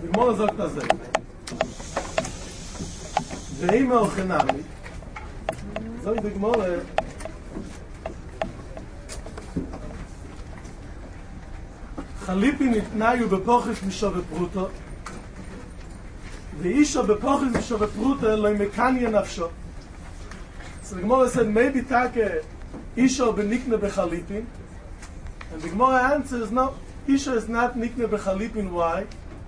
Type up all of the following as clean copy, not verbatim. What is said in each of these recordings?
Die Gemara sagt das so. Ve'im al chenami. Sagt die Gemara, Chalipin itnayu bepochis mishove pruto, ve'isha bepochis mishove pruto lo mekanya nafsho. So the Gemara said, maybe take Isha benikne bechalipin, and the Gemara answers, no, Isha is not nikne bechalipin. Why?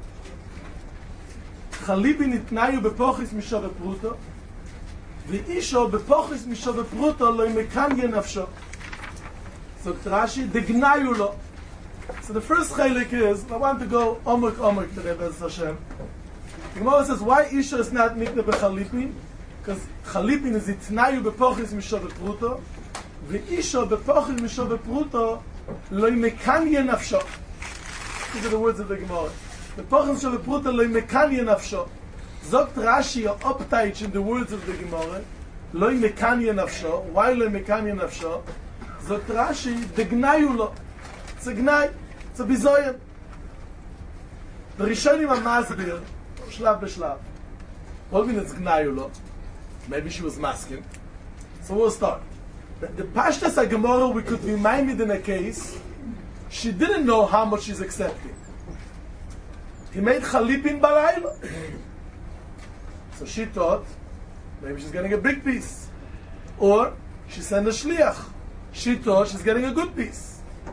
Chalipin itnayu bepochis mishove pruto, ve'isha bepochis mishove pruto lo mekanya nafsho. So Rashi, degnayu lo. So the first chalik is, I want to go omuk today, Bez Hashem. The Gemara says, why Isha is not nikne bechalipin? Because chalipin is itnayu bepochis mishove pruto, ve'isha bepochis mishove pruto lo mekanya nafsho. These are the words of the Gemara. Bepochis mishove pruto lo mekanya nafsho. Zogt Rashi or uptight in the words of the Gemara, lo mekanya nafsho. Why lo mekanya nafsho? Zogt Rashi, degnayu lo. It's a gnai, it's a bizoyan. The Rishonim are masbir, shlav b'shlav. What means it's gnayu lo? Maybe she was masking. So we'll start. The Pashtas HaGemara, we could remind it in a case, she didn't know how much she's accepting. He made chalipin balayla. So she thought, maybe she's getting a big piece. Or, she sent a shliach. She thought she's getting a good piece.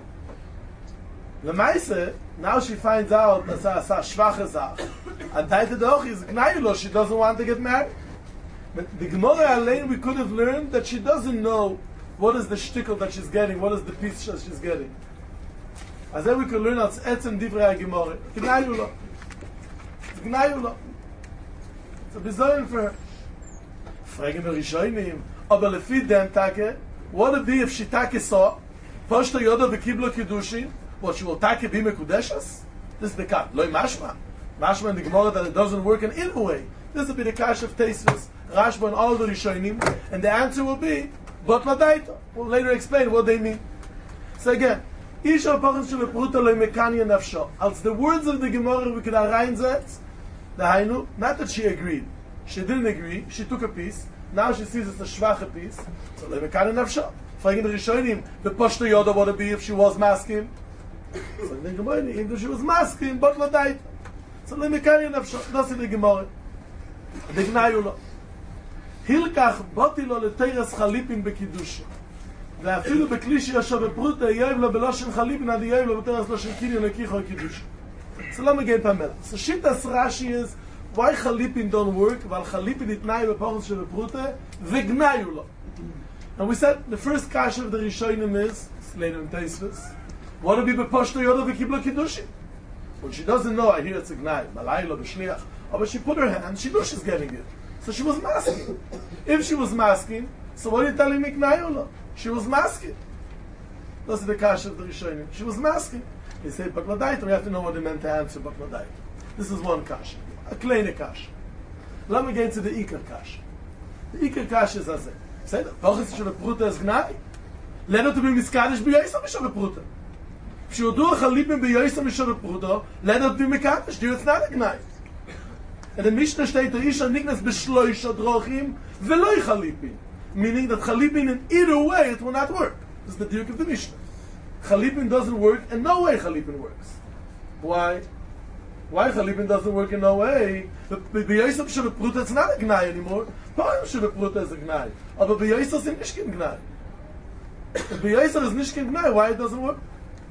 Lemaise, now she finds out that's a schwache Sach. And Taita Doch is gnayulo, she doesn't want to get married. But the Gemara Alain, we could have learned that she doesn't know what is the shtickle that she's getting, what is the piece that she's getting. As then we could learn as etzem divrei HaGemara. Gnayulo. It's gnayulo. It's a bizoyin for her. Fragen wir Rishonim, aber lefi dem Tage, what would it be if she take saw, Poshta Yoda v'kiblo Kiddushin, what she will take be mekudeshas? This is the cut. Loi mashma. Mashma in the Gemara that it doesn't work in either way. This will be the kash of Teisvis, Rashba and all the Rishonim, and the answer will be, but ladaita. We'll later explain what they mean. So again, Isha pachim shel pruta lo mekanya nafsho. Als the words of the Gemara we could reinset, the Hainu, not that she agreed. She didn't agree, she took a piece, now she sees it's a schwache piece, so lo mekanya nafsho. Fragen the Rishonim, the Poshta Yoda would it be if she was masking? So the Gemara, even if she was masking, but ladaita. So lo mekanya nafsho. That's the Gemara. The gnayu lo. Hilkach boti lo leteres chalipin bekiddushin. ואפילו בכלי שישב בפרוטה, יאיב לו בלושן חליפין, עד יאיב לו בתרס לושן קיניון לקיחו קידוש. So let me get Pamela. So Shittas Rashi is, why Chalipin don't work, while Chalipin itnayu bepochis shel pruta, v'gnayu lo. And we said, the first kasha of the Rishonim is, it's later in Teisvis, what would be beposhto yodo v'kiblo kiddushin? When she doesn't know, I hear it's a gnai, malaylo, b'shliach, but she put her hand, she knows she's getting it. So she was masking. If she was masking, so what are you telling me gnayu lo? She was masking. That's the kasha of the Rishonim. She was masking. They say bakladaita. We have to know what they meant to answer bakladaita. This is one kasha, a kleine kasha. Let me get to the ikar kasha. The ikar kasha is as it. Say that pochis shel pruta is gnai. Let her to be miskadish b'yoysa shel pruta. If she will do a chalipin b'yoysa shel pruta, let her to be miskadish. Do it's not a gnai. And the Mishnah steht, Isha niknas b'shloisha drochim v'loi chalipin. Meaning that Chalipin in either way it will not work. This is the diuk of the Mishnah. Chalipin doesn't work and no way Chalipin works. Why? Why Chalipin doesn't work in no way? B'yoysa shel pruta it's not a gnai anymore. Poim shel pruta is a gnai. But b'yoysa is nicht kein gnai. If b'yoysa is nicht kein gnai, why it doesn't work?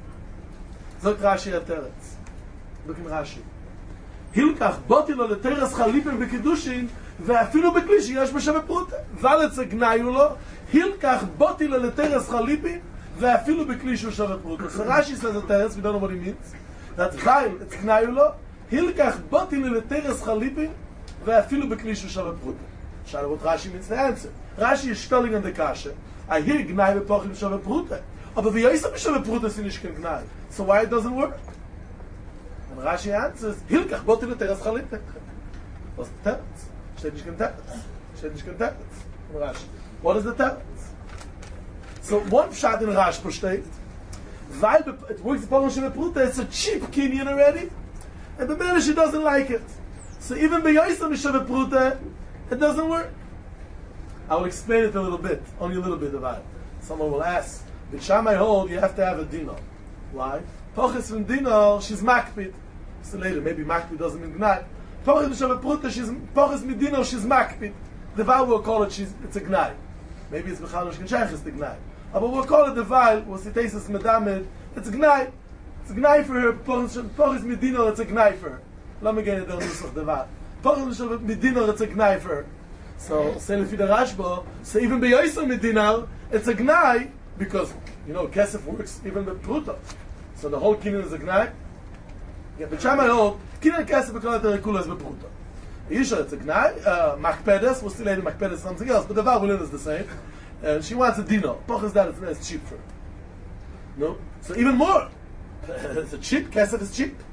Zok Rashi Ateretz. Look in Rashi. Hilkach boti lo leteres Chalipin b'kiddushin ואפילו בכלי שיש בשווה פרוטה. ולץ הגנאיו לו, הילקח בוטי לו לטרס חליפין, ואפילו בכלי שהוא שווה פרוטה. So Rashi says a teres, we don't know what he means. That's while it's גנאיו לו, הילקח בוטי לו לטרס חליפין, ואפילו בכלי שהוא שווה פרוטה. Shout out what Rashi means the answer. Rashi is spelling on the kasha. I hear gnai bepochim shove pruta. Aber wie ist er shove pruta ist nicht kein gnai. So why it doesn't work? And Rashi answers, hilkach boti lo teres chalipin. What's the teretz? Steht nicht kein teretz. Steht nicht kein teretz. Rashi. What is the teretz? So one pshat in Rashi steht, weil it works bepochim shove pruta, it's a cheap kinyan already. and the minute she doesn't like it. So even b'yoysa mishavet pruta, it doesn't work. I will explain it a little bit, only a little bit about it. Someone will ask, with Shammai hold, you have to have a dino. Why? Poches from dino, she's makpid. So later, maybe makpid doesn't mean gnai. Poches mishavet pruta, poches midino, she's makpid. The Val will call it, it's a gnai. Maybe it's mechanosh kenshach, it's the gnai. But we'll call it the Val, we'll see tesis medamed, it's a gnai. It's a gnai for her, poches midino, it's a gnai for her. Let me get it on this of the Val. Poches midino, it's a gnai for her. So, say lefi the Rashba, so even b'yoysa medina, it's a gnai, because, kesef works even with pruta. So the whole kinyan is a gnai. Yeah, but Shammai hold, kinyan kesef b'kol terekula is b'pruta. Yisha, it's a gnai. Makpedes, we'll see later makpedes is something else, but the Val is the same. And she wants a dino. Poches that it's cheap for her. No? So even more. It's a cheap, kesef is cheap.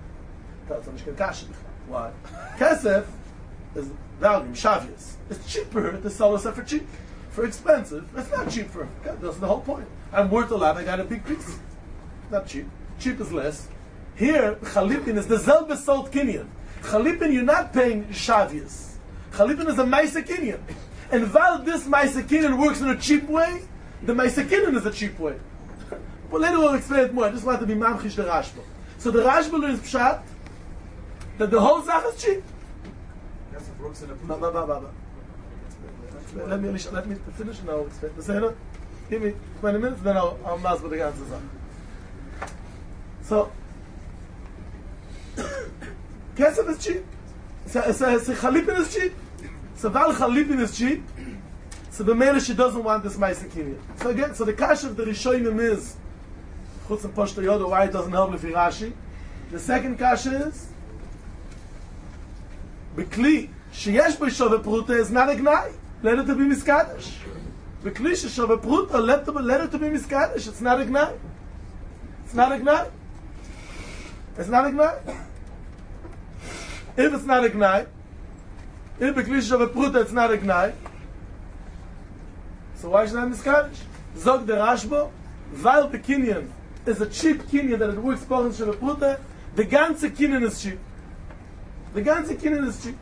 Why? Kesef is value, shavius. It's cheaper to sell us for cheap. For expensive, it's not cheap for her. That's the whole point. I'm worth a lot, I got a big piece. Not cheap. Cheap is less. Here, Chalipin is the zelbe sold kinyan. Chalipin, you're not paying shavius. Chalipin is a maisa kinyan. And while this maisa kinyan works in a cheap way, the maisa kinyan is a cheap way. But later we'll explain it more. I just want to be mamchish the Rashba. So the Rashba learns pshat that the whole zach is cheap. Let me finish and I'll explain. Give me 20 minutes, then I'll mass with the ganze Sache. So, kesef is cheap. So Chalipin is cheap. So Val Chalipin is cheap. So the male she doesn't want this Maisa Kinyan. So again, so the kash of the Rishonim is Chutz and Poshto Yoda, why it doesn't help Lefi Rashi. The second kash is Bekli sheyesh b'shove pruta is not a gnai. Let it to be miskadash. Bekli sheshove pruta, let it to be miskadash. It's not a gnai. It's not a gnai. It's not a gnai. If it's not a gnai, if bekli sheshove pruta, it's not a gnai. So why is it not miskadash? Zog the Rashba, while the kinyan is a cheap kinyan that it works for shove pruta, the ganze kinyan is cheap. The ganze kinyan is cheap.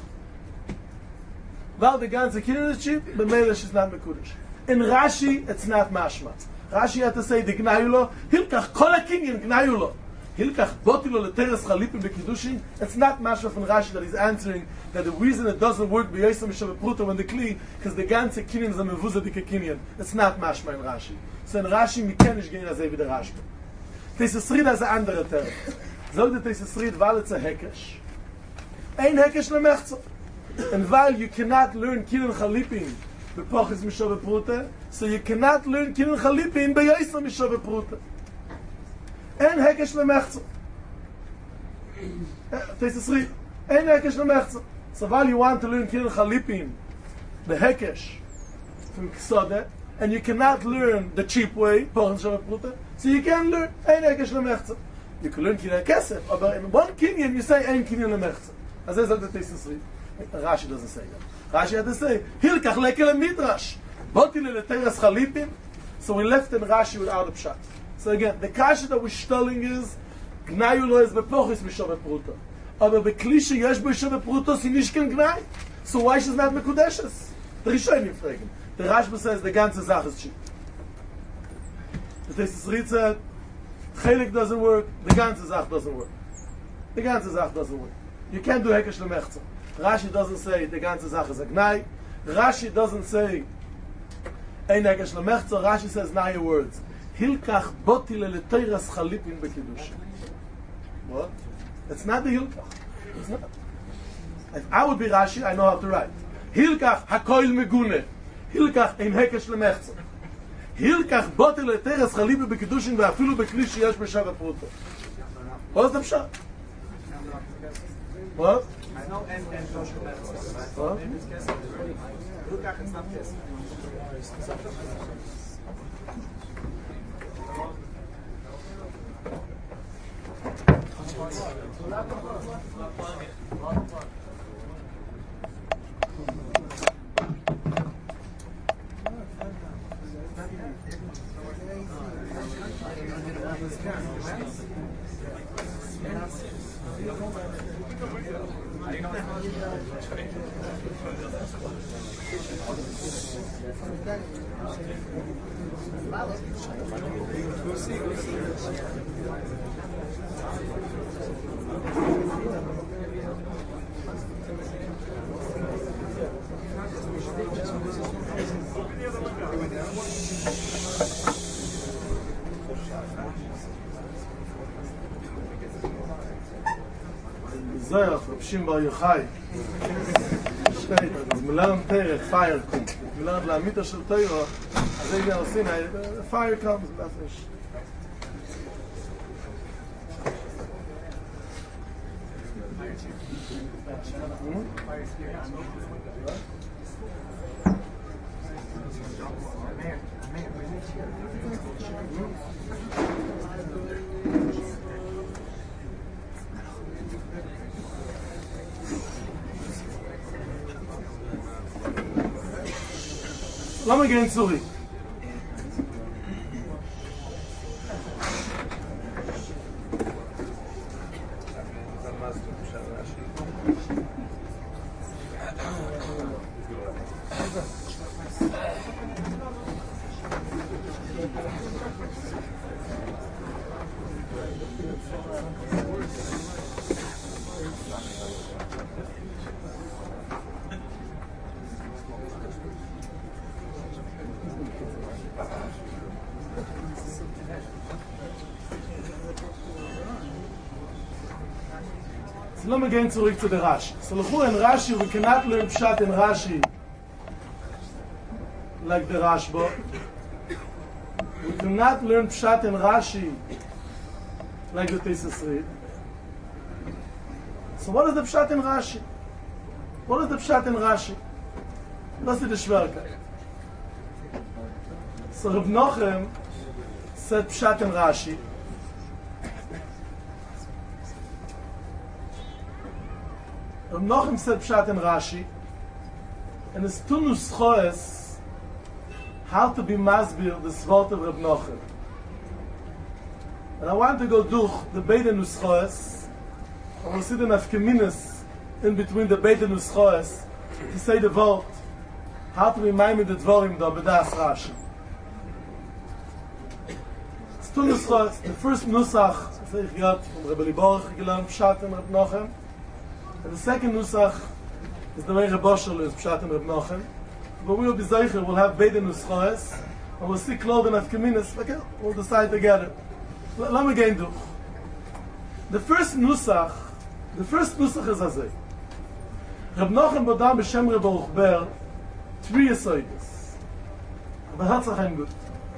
Well, the ganze kinyan is cheap, but Mela is not mekudesh. In Rashi, it's not mashma. Rashi had to say the gnayulo, hilkach kol kinyan gnayulo. Hilkach botilo leteres chalipim bekidushin. It's not mashma from Rashi that he's answering that the reason it doesn't work b'yosem mishav pruta when the kli, because the ganze kinyan is a mevuzadik kinyan. It's not mashma in Rashi. So in Rashi, mi kenish gein azay v'der Rashi. Tesis Rid has a andere term. Zog the Tesis Rid, weil it's a hekesh. Ein hekesh lemechza. And while you cannot learn kinyan chalipin b'pochis mishav pruta, so you cannot learn kinyan chalipin b'yosem mishav pruta. Ein hekesh lemechza. Tesis Rid. Ein hekesh lemechza. So while you want to learn kinyan chalipin, the hekesh from Ksodeh, and you cannot learn the cheap way, pochis mishav pruta, so you can learn ein hekesh lemechza. You can learn kinyan kesef, but in one kinyan you say ein kinyan lemechza. As I said, the Tesis Rid. Rashi doesn't say that. Rashi had to say, Hilkach lekel midrash. Botile leteres chalipim. So we left in Rashi without a pshat. So again, the kasha that we're studying is, Gnai lo is bepochis mishav pruta. Aber beklishe yesh b'shav pruta si nishken gnai. So why she's not mekudeshes? The Rishonim fragen. The Rashba says the ganze Sache is cheap. The Tesis Rid said, Chelik doesn't work, the ganze Sache doesn't work. The ganze Sache doesn't work. You can't do hekesh lemechza. Rashi doesn't say the ganze Sache is a gnai. Rashi doesn't say ein hekesh lemechza. Rashi says nine words. Hilkach botile leteiras chalipin bekidushin. What? It's not the hilkach. It's not. If I would be Rashi, I know how to write. Hilkach hakoil megune. Hilkach ein hekesh lemechza. Hilkach botile leteiras chalipin bekidushin ve'afilu bekli sheyesh b'shav pruta. What's the pshat? What? I know and What? Hilkach is not yes. Zayach, Rabshim Bar Yochai. Steht, also wir lernen Tere, Fire kommt. Wir lernen la Mita shel Teira, also ich werde sehen, Fire comes, das ist. Lass mal gehen zurück. Lass mal gehen zurück zu der Rashi. So look in Rashi, we cannot learn Pshat in Rashi like the Rashba. We cannot learn Pshat in Rashi like the Tesis read. So what is the Pshat in Rashi? What is the Pshat in Rashi? Was ist die Schwerkeit? So Reb Nochem said Pshat in Rashi. Reb Nochem said Pshat in Rashi, and it's two nuschoes how to be masbir the svot of Reb Nochem. And I want to go durch the beide nuschoes, and we'll see the nafkeminas in between the beide nuschoes to say the word how to be maimed the dvorim da bedas Rashi. It's two nuschoes. The first nusach, say ich gehört from Rebbe Liborach gelernt Pshat in Reb Nochem. And the second nusach is the way Reb Oshel is Pshat in Reb Nochem. But we will be zeicher, we'll have beide nuschoes, and we'll see Klod and Afkeminas, okay, we'll decide together. Let me get into the first nusach is azay. Reb Nochem bodam b'shem Reb Baruch Ber, three yesoides. But that's a good.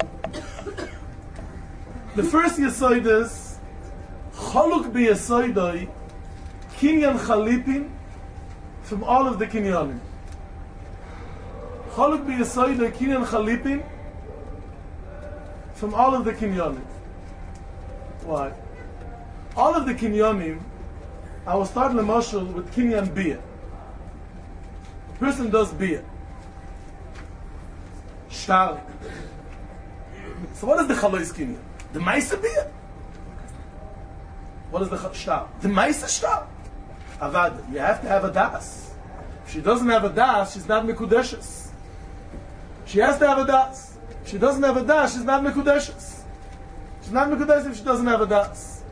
The first yesoid is Choluk b'yesoidoi Kinyan Chalipin from all of the Kinyanim. Choluk b'yesoidoi Kinyan Chalipin from all of the Kinyanim. Why? All of the Kinyanim, I will start Lemashal with Kinyan Biyah. A person does Biyah. Shtar. So what is the Chalois Kinyan? The Maisa Biyah? What is the Shtar? The Maisa Shtar? Avad, you have to have a das. If she doesn't have a das, she's not Mekudeshes. She has to have a das. If she doesn't have a das, she's not Mekudeshes. She's not Mekudeshes if she doesn't have a das.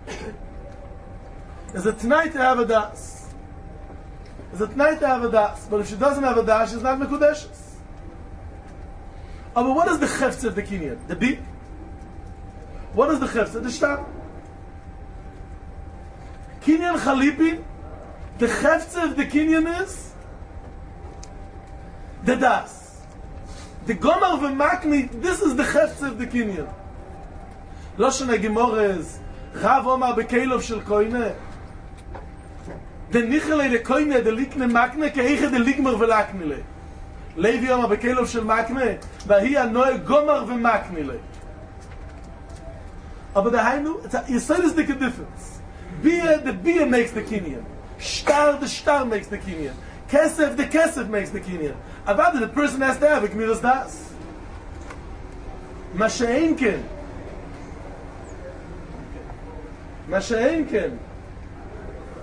Is it tonight to have a das? Is it tonight to have a das? But if she doesn't have a das, she's not Mekudeshes. Oh, but what is the chefz of the kinyan? The beat? What is the chefz of the shtar? Kinyan Chalipin, the chefz of the kinyan is the das. The gomar v'makni, this is the chefz of the kinyan. Loshen HaGemorah is Rav Omar bekelov shel koine. The nichle de koine, the likne makne, keiche de ligmer v'laknile. Levi Omar bekelov shel makne, vahi anoe gomar v'maknile. Aber the hainu, you say this the difference. Biyah, the biyah makes the kinyan. Shtar, the shtar makes the kinyan. Kesef, the kesef makes the kinyan. Avada, the person has to have a kmiras das.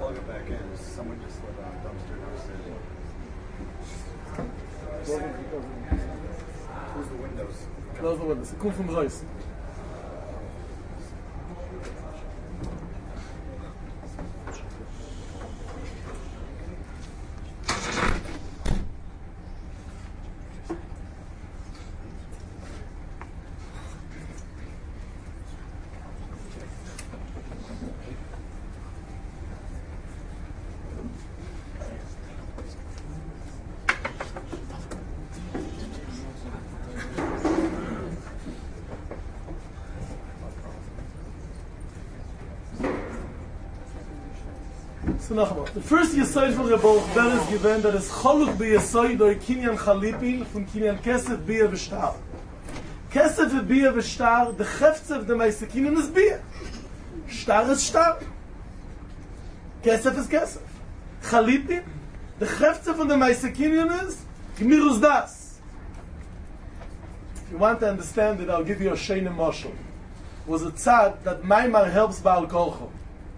plug it back in. Someone just let out a dumpster downstairs. Close the windows. Close the windows. Come from Reus. So noch einmal. The first Yesod von Rebbe Ber is given that is Choluk be Yesod or Kinyan Chalipin von Kinyan Kesef Bia V'Shtar. Kesef and Bia V'Shtar, the Chefzev the Meise Kinyan is Bia. Shtar is Shtar. Kesef is Kesef. Chalipin, the Chefzev von the Meise Kinyan is Gmirus Das. If you want to understand it, I'll give you a Sheina Moshel. Was a tzad that Maimar helps Baal Kolcho.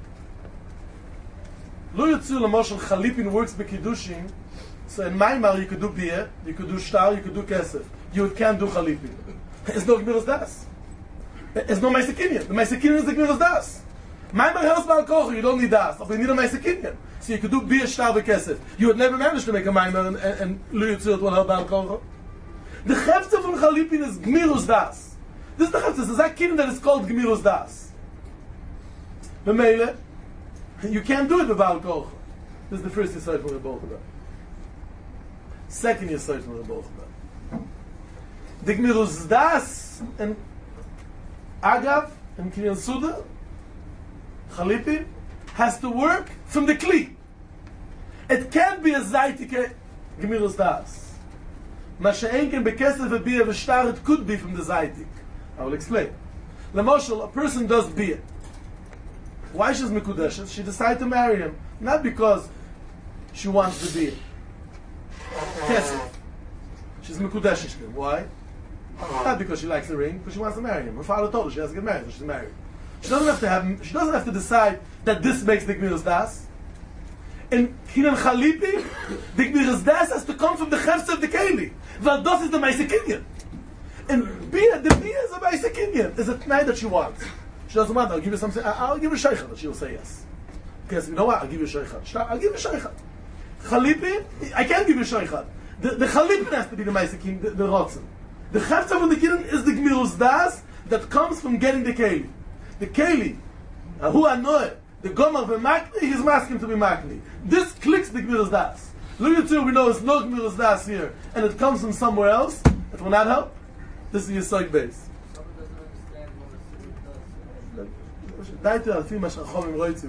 Lo Yotzu L'Moshel Chalipin works b'Kiddushin, so in Maimar you could do beer, you could do shtar, you could do kesef. You can't do Chalipin. It's no Gmiros Das. It's no Meise Kinyan. The Meise Kinyan is the Gmiros Das. Maimar helps Baal Kocho, you don't need Das, but you need a Meise Kinyan. So you could do beer, shtar, v'kesef. You would never manage to make a Maimar and Lo Yotzu will help Baal Kocho. The Chefze from Chalipin is Gmiros Das. This is the Chefze. There's a Kinyan that is called Gmiros Das. B'meile, you can't do it with Baal Koch. This is the first Yesod from Rebbe Ber. Second Yesod from Rebbe Ber. The Gmirus Das and Agav and Kinyan Suda, Chalipin, has to work from the Kli. It can't be a Zaytike Gmirus Das. Masha'enken bekesef v'biyah v'shtar, it could be from the Zaytik. I will explain. L'moshel, a person does biyah. Why she's Mekudeshes? She decided to marry him. Not because she wants to be Kesef. She's Mekudeshes to him. Why? Not because she likes the ring, because she wants to marry him. Her father told her she has to get married, so she's married. She doesn't have to decide that this makes the Gmiros Das. In Kinyan Chalipi, the Gmiros Das has to come from the Chefze of the Keli. Well, das is the Meise Kinyan. And the Bia is a Meise Kinyan. Is a tonight that she wants. She doesn't want, I'll give you something, I'll give you Sheikha, that she'll say yes. Because you know what, I'll give you Sheikha. I'll give you Sheikha. Chalipin, I can't give you Sheikha. The Chalipin has to be the Maisakin, the Rotzen. The Chefza from the Kinyan is the Gmirus Das that comes from getting the Keli. The Keli, who I know it, the Gomer v'Makni, he's masking to be Makni. This clicks the Gmirus Das. Lo Yotzu, we know it's no Gmirus Das here, and it comes from somewhere else, it will not help. This is your Yesod base. Daite al fi mash chachomim roitzim.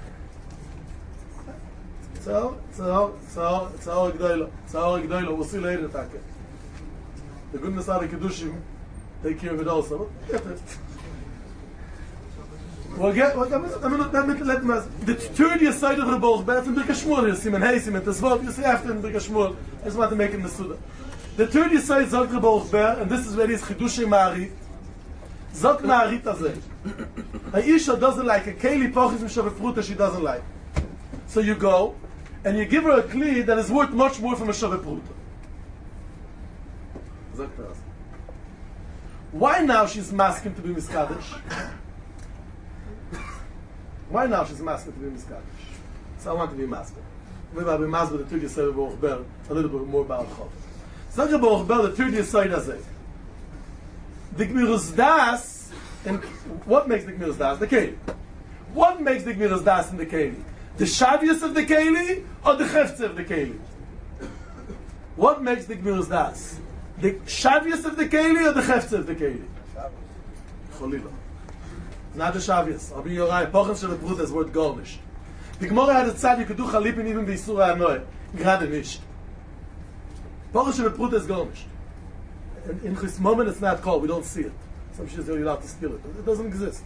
Tzahor Gdoilo. We'll see later, Taka. The goodness of the Kiddushim take care of it also. Get it. We'll get. The third Yesod of the Rebbe Ber in Birkas Shmuel. You see, Simen Tesvot. You see after in Birkas Shmuel. I just want to make him the Suda. The third Yesod is Zok Rebbe Ber, and this is where his Chidushim Ma'arit. Zok Ma'arit Azeh. An Isha doesn't like a Keli Pochis Mishavet Pruta she doesn't like. So you go and you give her a Kli that is worth much more from a Shavet Pruta. Why now she's masking to be Miskadosh? Why now she's masking to be Miskadosh? So I want to be masking. Maybe I'll be masking with the third Yesod of Baruch Ber, a little bit more about Chov. Zok Baruch Ber, the third Yesod Azeh. The Gmirus Das. And what makes the Gmiros Das? The Keli. What makes the Gmiros Das in the Keli? The Shavius of the Keli or the Chefze of the Keli? What makes the Gmiros Das? The Shavius of the Keli or the Chefze of the Keli? Cholila. Not the Shavius. I'll be your right. Pochen Shavet Pruta is word garnish. The Gemara had a tzad you could do Chalipin even b'Yisura Hanoi. Grade nicht. Pochen Shavet Pruta is garnish. In this moment it's not called. We don't see it. Some shit you're allowed to steal it. It doesn't exist.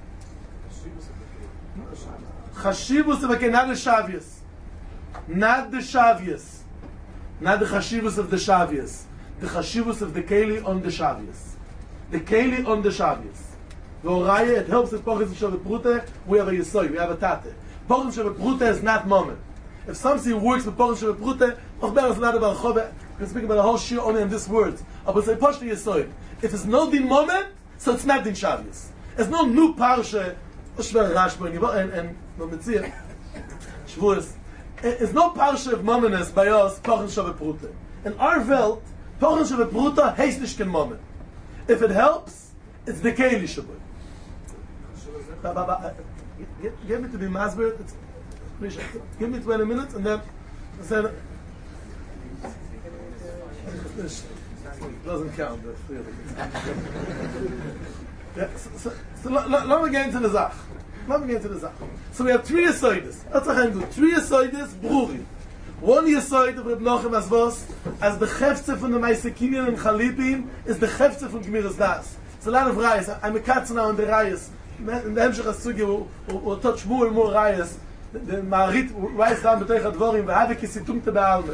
Chashivus of a not the Shavius. Not the Shavius. Not the Chashivus of the Shavius. The Chashivus of the Keli on the Shavius. The Keli on the Shavius. The Oraya, it helps with Pochis and Shavet Pruta. We have a Yesod, we have a Tate. Pochim Shebepruta is not moment. If something works with Pochim Shebepruta, Ochber is not about Chove. We can speak about the whole shir only in this words. But say Poshta Yesoid. If it's no din moment, so it's not din Shabbos. It's no new parsha. Shver Rashba and Metzia Shavuos. It's no parsha of momentus by us Pochim Shebepruta. In our Welt, Pochim Shebepruta heißt nicht kein moment. If it helps, it's the Keli Shabbos. Give me to be Masber. Give me 20 minutes and then say it doesn't count. Yeah, so let me get into the Zach. So we have 3 Yesoides. That's a good. 3 Yesoides, Bruri. 1 Yesoid of Reb Nochem as was, as the Chefze from the Meisekinian and Chalipin is the Chefze from Gemiras Das. It's a lot of Rayas. I'm a cat now in the Rayas. In the Hemshech HaSugi will touch more and more Rayas. The Ma'arit writes down B'teich HaDvorim v'have kisitumte be'alme.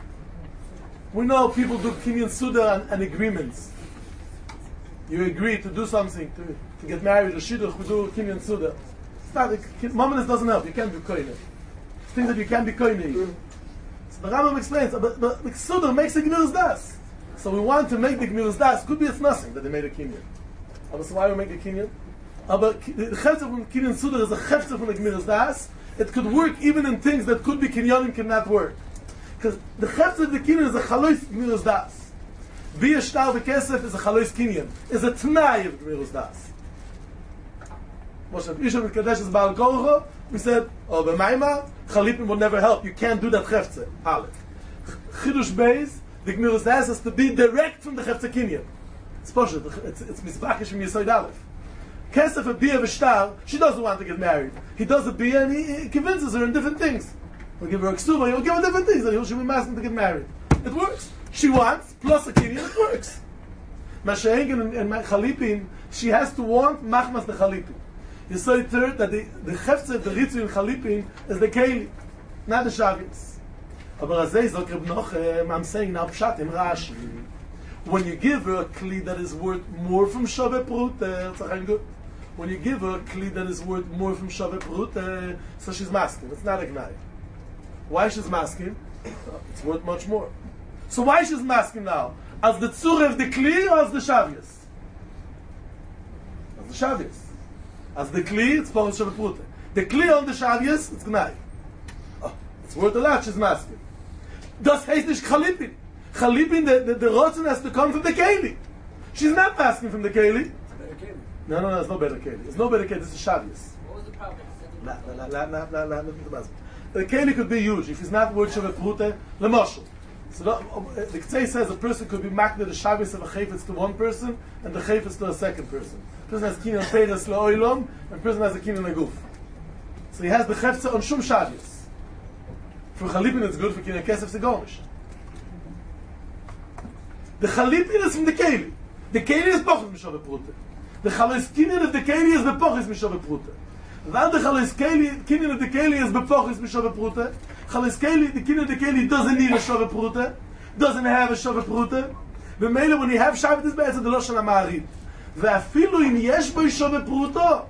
We know people do Kinyan Suda and agreements. You agree to do something, to get married or shidduch, we do Kinyan Suda. It's not, Mominus doesn't help, you can't be koine. It's things that you can't be koine. So the Rambam explains, but the Suda makes a Gemiras Das. So we want to make the Gemiras Das. Could be it's nothing that they made a Kinyan. So why we make a Kinyan? But the Chefze from Kinyan Suda is a Chefze from the Gemiras Das. It could work even in things that could be Kinyanim cannot work. Because the Chefze of the Kinyan is a Chalois Gemiras Das. Via Shtar V'Kesef is a Chalois Kinyan. Is a Tnai of Gemiras Das. Moshe Isha with Kadesh is Baal Korcho. We said, oh, B'Maima, Chalipin will never help. You can't do that Chefze. Aleph. Chidush Beis, the Gemiras Das has to be direct from the Chefze Kinyan. It's Poshet. It's Mizbachish from Yesoid Aleph. Kesef a Bia V'Shtar, she doesn't want to get married. He does a Bia and he convinces her in different things. He'll give her a Ksuba, he'll give her different things, and she'll be asking to get married. It works. She wants, plus a Kinyan, it works. Mashahengen and Chalipin, she has to want Machmas the Chalipin. You saw it third that the Chefze of the Ritzu in Chalipin is the Keli, not the Shabbos. Aber Azei Zok Reb Nochem, I'm saying now Pshat in Rashi. When you give her a Kli that is worth more from Shebepruta, when you give her a Kli that is worth more from Shebepruta, so she's masking. It's not a Gnai. Why she's masking? It's worth much more. So why she's masking now? As the Tzur of the Kli or as the Shavios? As the Shavios. As the Kli, it's Pochim Shebepruta. The Kli on the Shavios, it's Gnai. Oh, it's worth a lot, she's masking. Das heißt nicht Chalipin. Chalipin, the Rotzen has to come from the Keli. She's not masking from the Keli. No, it's no better Keli. It's no better Keli, it's the Shavios. What was the problem? The Keli could be used. If he's not worth Shebepruta, Lemoshel. So the K'tzei says a person could be makna the Shabbos of a Chayfetz to one person and the Chayfetz to a second person. A person has Kinyan Peiras Le'oilom and a person has a Kinyan Aguf. So he has the Chayfetz on Shum Shabbos. For Chalipin it's good, for Kinyan Kesef it's Gonish. The Chalipin is from the Keli. The Keli is Pochis Mishobepruta. The Chalois Kinyan of the Keli is the Pochis Mishobepruta. Then the Chalois Kinyan of the Keli is the Pochis Mishobepruta. Chalois Keli, the Kinyan of the Keli doesn't need a Shobepruta, doesn't have a Shobepruta. The Mele, when you have Shabbat, is better the Loshan HaMa'arid. ואפילו אם יש בו Shobepruta,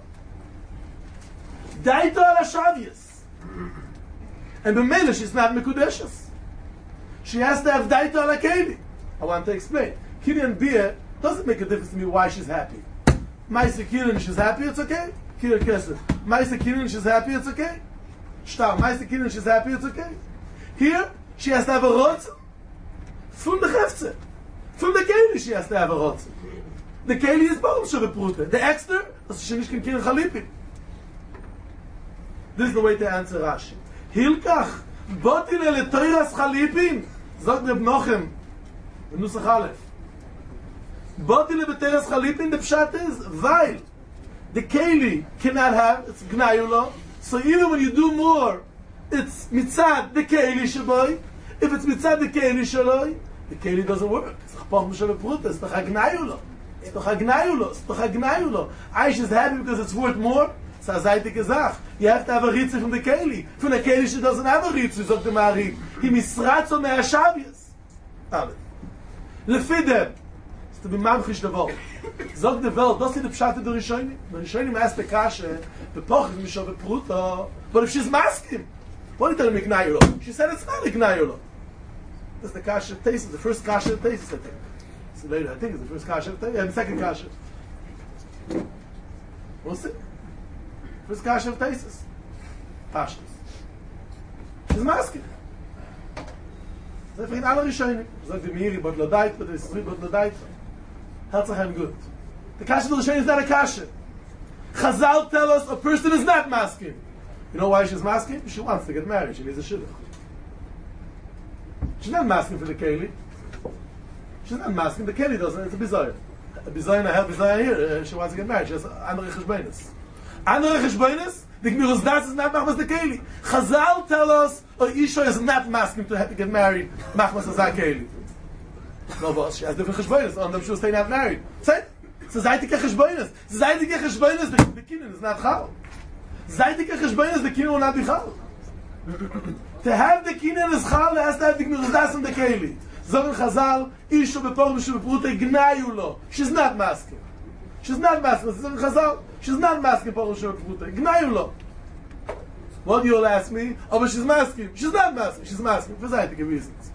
דייתו על השוויס. And the Mele, she's not Mekudeshes. She has to have Daito ala Keli. I want to explain. Kinyan Bia doesn't make a difference to me why she's happy. Maisa Kinyan, she's happy, it's okay. Kinyan Kesef. Maisa Kinyan, she's happy, it's okay. Shtar, Maisa Kinyan, she's happy, it's okay. Here, she has to have a Rotz from the Chefze. From the Keli, she has to have a Rotz. The Keli is Baruch Shebepruta. The extra, she nicht can Kinyan Chalipin. This is the way to answer Rashi. Hilkach, botile le Toiras Chalipin, sagt Reb Nochem, Nusach Aleph. Botile be Toiras Chalipin, the pshat is, weil the Keli cannot have, it's Gnayulo, so even when you do more, it's mitzad the Keli shaboy. If it's mitzad the Keli shaloi, the Keli doesn't work. It's Chapach Mishobepruta, it's toch Gnayulo. It's toch Gnayulo, it's toch Gnayulo. Aish is happy because it's worth more. You have to have a ritzi from the Keli. From the Keli she doesn't have a ritzi, sagt the Ma'arid. He misratzo mea Shavios. Lefidem. It's to be mamchish the Welt. Sagt the Welt, das ist die Pshat der Rishonim. The Rishonim asked the Kashe, the Pochis Mishobepruta, But if she's masking, what are you telling me Gnayulo? She said it's not a Gnayulo. That's the kasha of Taisus, the first kasha of Taisus, I think. So later, I think it's the first kasha of Taisus, and the second kasha. We'll see. First kasha of Taisus. Pashtus. She's masking. So if alle Rishonim, sagt die Miri, but Lodait, but it's three, but Lodait. Herzachem good. The kasha of the Rishonim is not a kasha. Chazal tell us a person is not masking. You know why she's masking? She wants to get married. She needs a shidduch. She's not masking for the keli. She's not masking. The keli doesn't. It's a bizayon. A bizayon I have bizayon here. She wants to get married. She has andere cheshbeinis. Andere cheshbeinis. The Gmirus Das is not machmas the keli. Chazal tell us a isha is not masking to get married. Machmas as a keli. No, but she has different cheshbeinis. On them she will stay not married. Say. So zeitige cheshbeinis. Zeitige cheshbeinis. The kinin is not chal. Zeitige cheshbeinis. The kinin will not be chal. To have the kinin is chal, has to have the Gmirus Das and the keli. Zogen Chazal, isha beporum isha beprute gnayu lo. She's not masking. She's not masking. Zogen Chazal, she's not masking porum isha beprute gnayu lo. What you'll ask me? Oh, but she's masking. She's not masking. She's masking for zeitige reasons.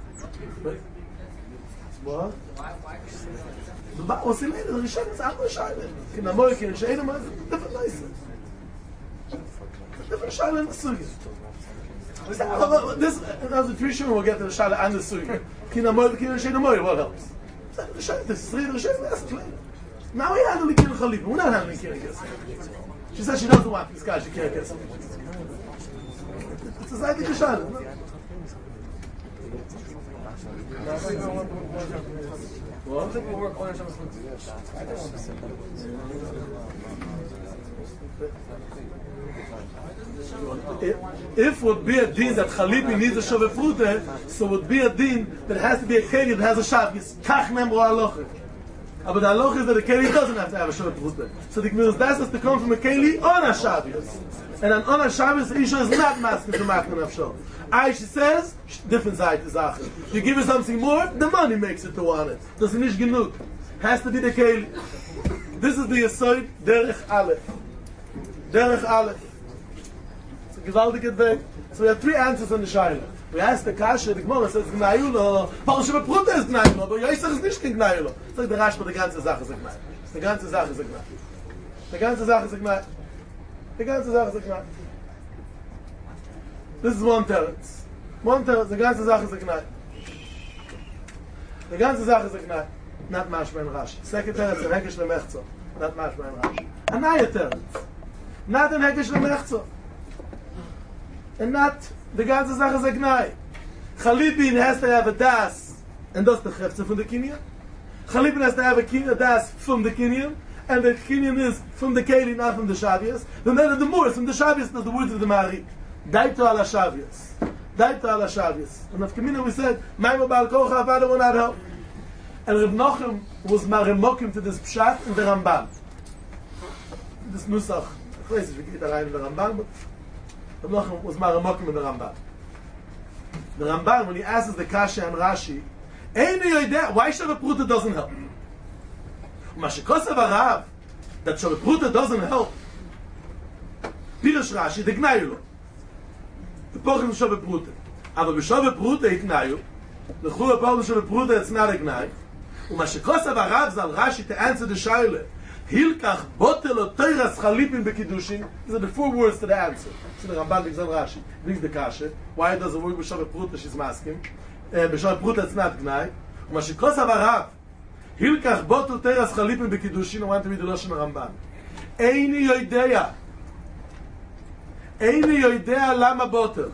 What? What's in later? The Rishonim is andere Scheile. Kin amoy, kin she'edim, different places. Different Scheile in the Sugi. This, as the three Shurim will get to the Scheile and the Sugi. Kin amoy, kin she'edim, what helps? This is three Rishonim, that's clear. Now we handle the kin Chalipa. We're not handling kin Kesef. She says she doesn't want this guy, she can't Kesef. It's a zeitige Scheile. What? If would be a din that Chalipi needs a Shove Frute, so would be a din that has to be a Keli that has a Shabbos. Kach nemro aloche. But the aloche is that a Keli doesn't have to have a Shove Frute. So the Gmirus Das has to come from a Keli on a Shabbos. And on a Shabbos, Isha is not masking to Machman Afshol. She says, different side is Achim. You give her something more, the money makes it to want it. Das ist nicht genug. Has to be the Keli. This is the Yesod Derech Aleph. Derech Aleph. It's a gewaltige Weg. So we have three answers on the Shaila. We ask the Kasha, the Gemara says, Gnayulo, Parashat Beprute is Gnayulo, but Yosef is nicht Gnayulo. So the Rashba, the ganze Sache is a Gnay. The ganze Sache is a Gnay. The ganze Sache is a Gnay. The ganze Sache is a Gnay. This is one teretz. One teretz, the ganze Sache is a Gnay. The ganze Sache is a Gnay. Not Mashma and Rashi. Second teretz, an Hekesh Lemechzo. Not Mashma and Rashi. Anaya teretz. Not an Hekesh Lemechzo. And not the ganze Sache is a Gnay. Chalipin has to have a das, and that's the Chefze from the Kinyan. Chalipin has to have a das from the Kinyan, and the Kinyan is from the Keli, not from the Shavias. Then the more is from the Shavias, not the words of the Mari. Daito ala Shavias. Daito ala Shavias. And of Kamina we said, Maima Baal Kocha Avada will not help. And Reb Nochem was Maremokim to this Pshat in the Ramban. This Nusach, I weiß nicht, wie geht da rein in the Ramban, but Reb Nochem was Maremokim in the Ramban. The Ramban, when he asks the Kasha and Rashi, why Shove Pruta doesn't help? Mashikosav Arav, that Shove Pruta doesn't help. Pirush Rashi, the Gnayulo. The Pochim Shove Pruta. Aber B'Shove Pruta Iknayu, the Chula Pochim Shove Pruta, it's not a Gnay. Mashikosav Arav zal Rashi to answer the Shaila. Hilkach botel o teiras chalipin bekidushin. These are the four words to the answer. So the Ramban brings on Rashi. Brings the Kasha. Why does it work B'Shove Pruta, she's masking. B'Shove Pruta, it's not Gnay. Mashikosav Arav. Hilkach botel teiras chalipin bekidushin. I want to read the Lashon Ramban. Eini yoideya. Eini yoidea lama botel.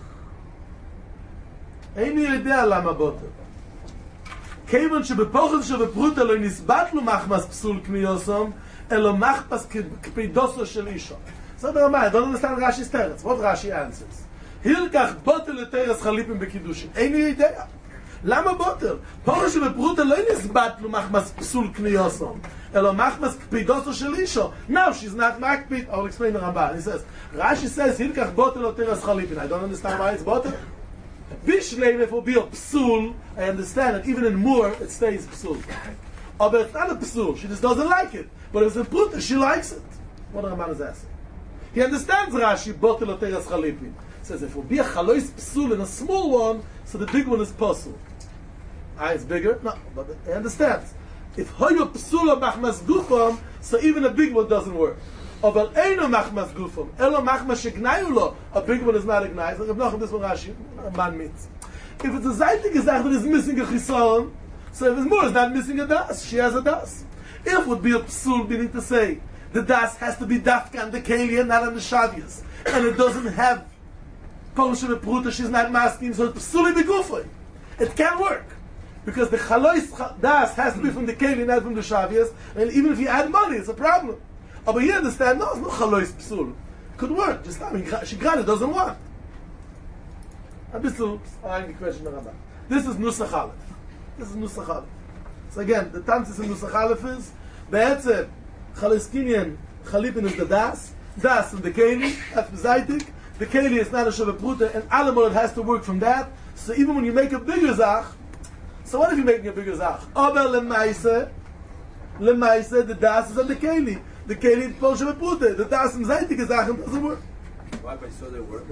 Eini yoidea lama botel. Kevon shebepochel shebepruta lo nisbatlu machmas psul kniyosom, elo machmas kpidoso shel isha. So the Ramah, I don't understand Rashi's teretz. What Rashi answers? Hilkach botel eteres chalipim bekidushin. Eini yoidea. Lama botel. Pochel shebepruta lo nisbatlu machmas psul kniyosom, elo machmas kpidoso shel isha. Now she's not makpid. I'll explain the Ramah. He says, Rashi says, Hilkach botel oteres chalipin. I don't understand why it's botel. Bishleim, if it will be a psul, I understand it. Even in Moor, it stays psul. But it's not a psul. She just doesn't like it. But if it's a pruta, she likes it. What the Ramban is asking. He understands Rashi, Botel Oteres Chalipin. Says if it will be a Chalois Psul and a small one, so the big one is Posul. It's bigger? No, but he understands. If Hoyo Psula Machmas Gufam, so even a big one doesn't work. But Eino Machmas Gufam, Elo Machmas Shegnayu, a big one is not a Gnai. Like if noch this one Rashi, man meets. If it's a Zaitik Gezach that is missing a Chisaron, so if it's more, it's not missing a Das. She has a Das. If it would be a Psul, meaning to say, the Das has to be Dafka and the Keli, not on the Shavias. And it doesn't have Polsha and Pruta, she's not masking, so it's Psuli Begufay. It can't work. Because the Chalois Das has to be from the Keli, not from the Shavias. And even if you add money, it's a problem. But you understand, no, it's not Chalois Psul. Could work, just I mean, Shigrada doesn't want. And this is a question about. This is Nusach Aleph. This is Nusach Aleph. So again, the Tansis in Nusach Aleph is Be'etzem, Chalois Kinyan, Chalipin is the Das, Das is the Keli, that's Bezaitik. The Keli is not a Shavah Pruta, and Alamor has to work from that. So even when you make a bigger Zach, so what if you're making a bigger Zach? Aber Lemaise, the Das is on the Keli. The Keli is Pol Shavah Pruta. The Das in Zaitik is Zach and doesn't work. Why by soda works?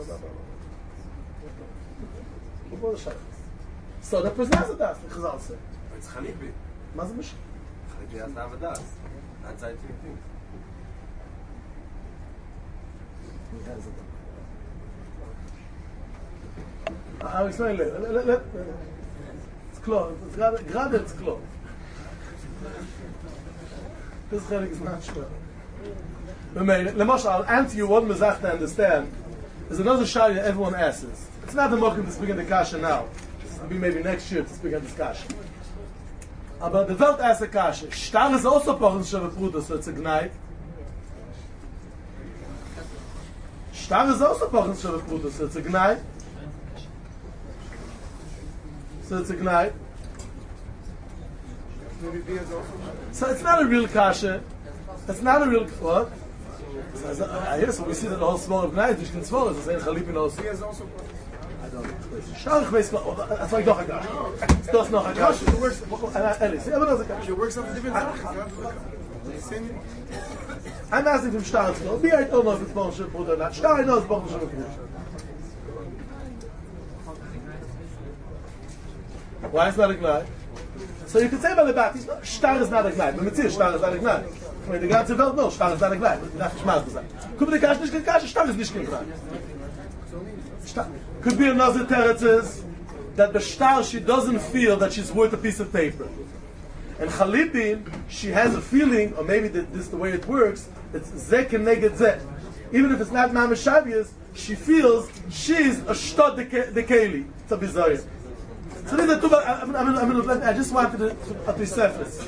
So the person has a Das, the Chazal said. It's Chalipi. Ma ze Mashiach? Chalipi has to have a das. That's I think. He has a Das. I'll explain later. It's close. It's gerade it's close. This chelik is not sure. I'll answer you one mezach to understand. There's another shayla everyone asks. It's not the mokum to speak in the kasha now. It'll be maybe next year to speak in this kasha. But the Welt asks a kasha. Shtar is also pochen Shavah Pruta, so it's a gnai. Shtar is also pochen Shavah Pruta, so it's a gnai. So it's a gnai. Maybe beer is also. So it's not a real kasha. It's not a real what? I hear so we see that the whole small of gnai, which can swallow. It's saying Chalipin also. Beer is also. I don't know. Sharch weiß that's like doch a kasha. It's doch noch a kasha. It works. Ehrlich, aber das a kasha. It works on different things. I'm asking from Shtar. I don't know if it's Pochen Shavah Pruta or not. Shtar, I know it's Pochen Shavah Pruta. Why is not a gnai? So you could say about the bat, Shtar is not a gnai. But Mitzir, Shtar is not a gnai. I mean, the ganze Welt, no, Shtar is not a gnai. That's Schmaß gesagt. Could be the Kasha, nicht kein Kasha, Shtar is nicht kein gnai. Could be another teretz that the Shtar, she doesn't feel that she's worth a piece of paper. And Chalipin, she has a feeling, or maybe this is the way it works, it's Zeh keneged Zeh. Even if it's not Mamash Shavias, she feels she's a Shtod the Keli. It's a bizarre. So these are two, I just wanted to be surface.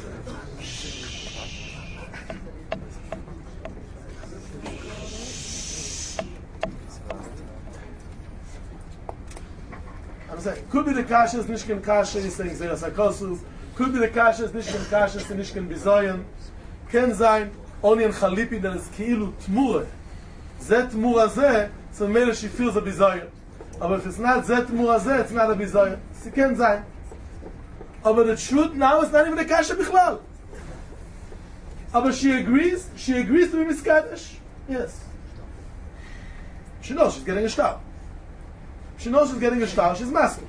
I'm saying, could be the kasha is nishkin kasha, he's saying Zeras HaKosuv. Could be the kasha is nishkin kasha, is nishkin bizoyan. Ken zayin, only in Chalipi that is ki'ilu tmura. Zet tmura zeh, so maybe she feels a bizoyan. But if it's not zet tmura zeh, it's not a bizoyan. Sie can sein. Aber the truth now is not even a kasha bichlal. Aber she agrees to be miskadesh. Yes. She knows she's getting a shtar. She knows she's getting a shtar, she's masking.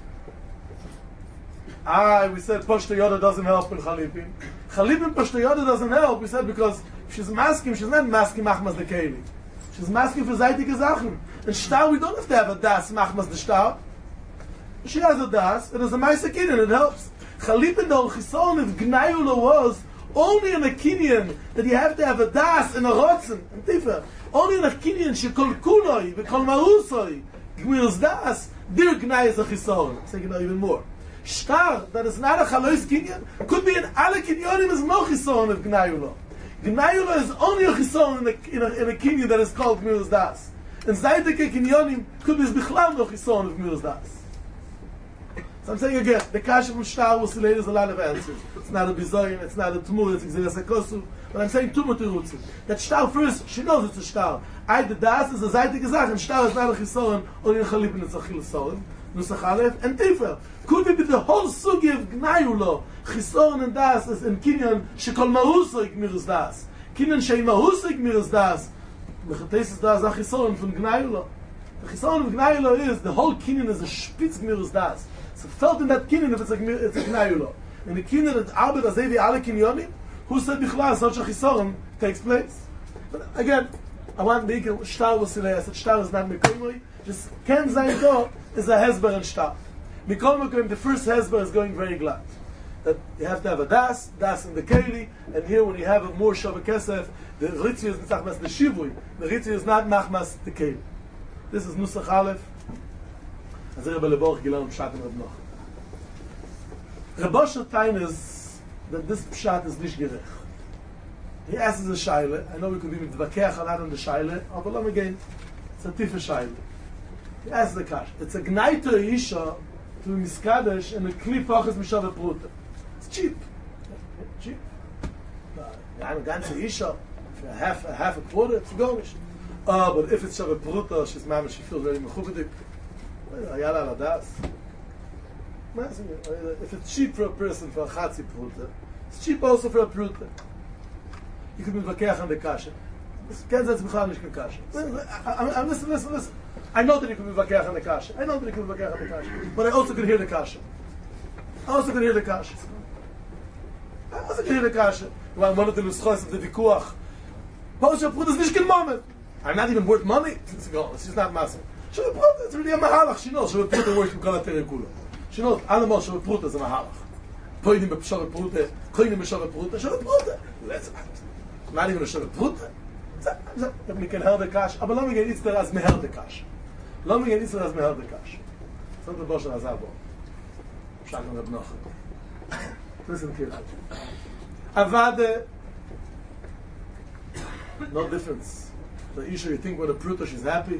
We said Pashto Yoda doesn't help in Chalipin. Chalipin Pashto Yoda doesn't help, we said because if she's masking, she's not masking Machmas the Keli. She's masking for Zaitige Sachen. In shtar, we don't have to have a das Machmas the shtar. She has a das, and there's a Maisa Kinyan, it helps. Chalipin the Chison if Gnayula was only in a Kinyan that you have to have a das and a Rotzen, and Tifa. Only in a Kinyan, Shekol Kuloi, Vekol Marusoi, Gmir's das, dir Gnay is a Chison. I'm saying even more. Shtar, that is not a Chalois Kinyan, could be in alle Kinyonim is no Chison of Gnayula. Gnayula is only a Chison in a Kinyan that is called Gmir's das. And Zaydeke Kinyonim could be Bichlal no Chison of Gmir's das. So I'm saying again, the kasha from Shtar will see later is a lot of answers. It's not a bizoyin, it's not a tumur, it's Zeras HaKosuv. But I'm saying two terutzim. That Shtar first, she knows it's a Shtar. The das is a Zaytik Gezach, and Shtar is not a Chisoren, only in Chalipin it's a Chisoren. Nusach Aleph, and Tifer. Could be the whole sugi of Gnayulo, Chisoren and das is in Kinyan, Shekol Mahuso Ikmirus das. Kinyan Shei Mahuso Ikmirus das. Mechatesis da a chisoron von Gnayula. The chisoron of Gnayula is the whole kinyan is a spitz gmirus das. So felt in that kinyan if it's a Gnayula. In the kinyan that arbet azevi alle kinyonim, who said bichlal such a chisoron takes place? But again, I want to make a shtar was silei. I said shtar is not mekoimoi. Just ken zayin do is a hezber and shtar. Mikol mekoim, the first hezber is going very glad. That you have to have a das in the keli, and here when you have a more shava kesef, the ritzi is not machmas the shivui. The ritzi is not machmas the keli. This is Nusach Aleph. Azir Beleborch Gilan Pshat and Reb Noch. Reb Osher Tainus that this Pshat is nicht gerecht. He asks a shaila. I know we could be mitvakeach a lot on the shaila, but let me again, it's a tifa shaila. He asks the kash. It's a gnaita isha to be miskadesh and a kli pachas mishav pruta. It's cheap. Cheap. I'm a ganze isha for half a quarter, it's gonish. But if it's shav pruta, she's mama, she feels very mechuvedik. Ayala ala das. If it's cheap for a person for a chatzi pruta, it's cheap also for a pruta. You could be vakeach on the kasha. Ken zets b'chal nish kasha. Listen. I know that you could be vakeach on the kasha. But I also could hear the kasha. Well, one of the nuschos of the vikuach. Posha Pruta is nicht moment. I'm not even worth money. She's not massive. Shavah Pruta, it's really a mahalach. She knows Shavah Pruta works from Kol HaTerei. She knows animal Shavah Pruta is a mahalach. Poidim b'Shavah Pruta, koidim b'Shavah Pruta, Shavah Pruta. Not even a Shavah Pruta. If we can hold the cash, but let me get Yitzter as mehel the cash. So the Bosh Azabo. Shakam Reb Noch. Listen carefully. Avade, no difference. The Isha, you think when a Pruta she's happy.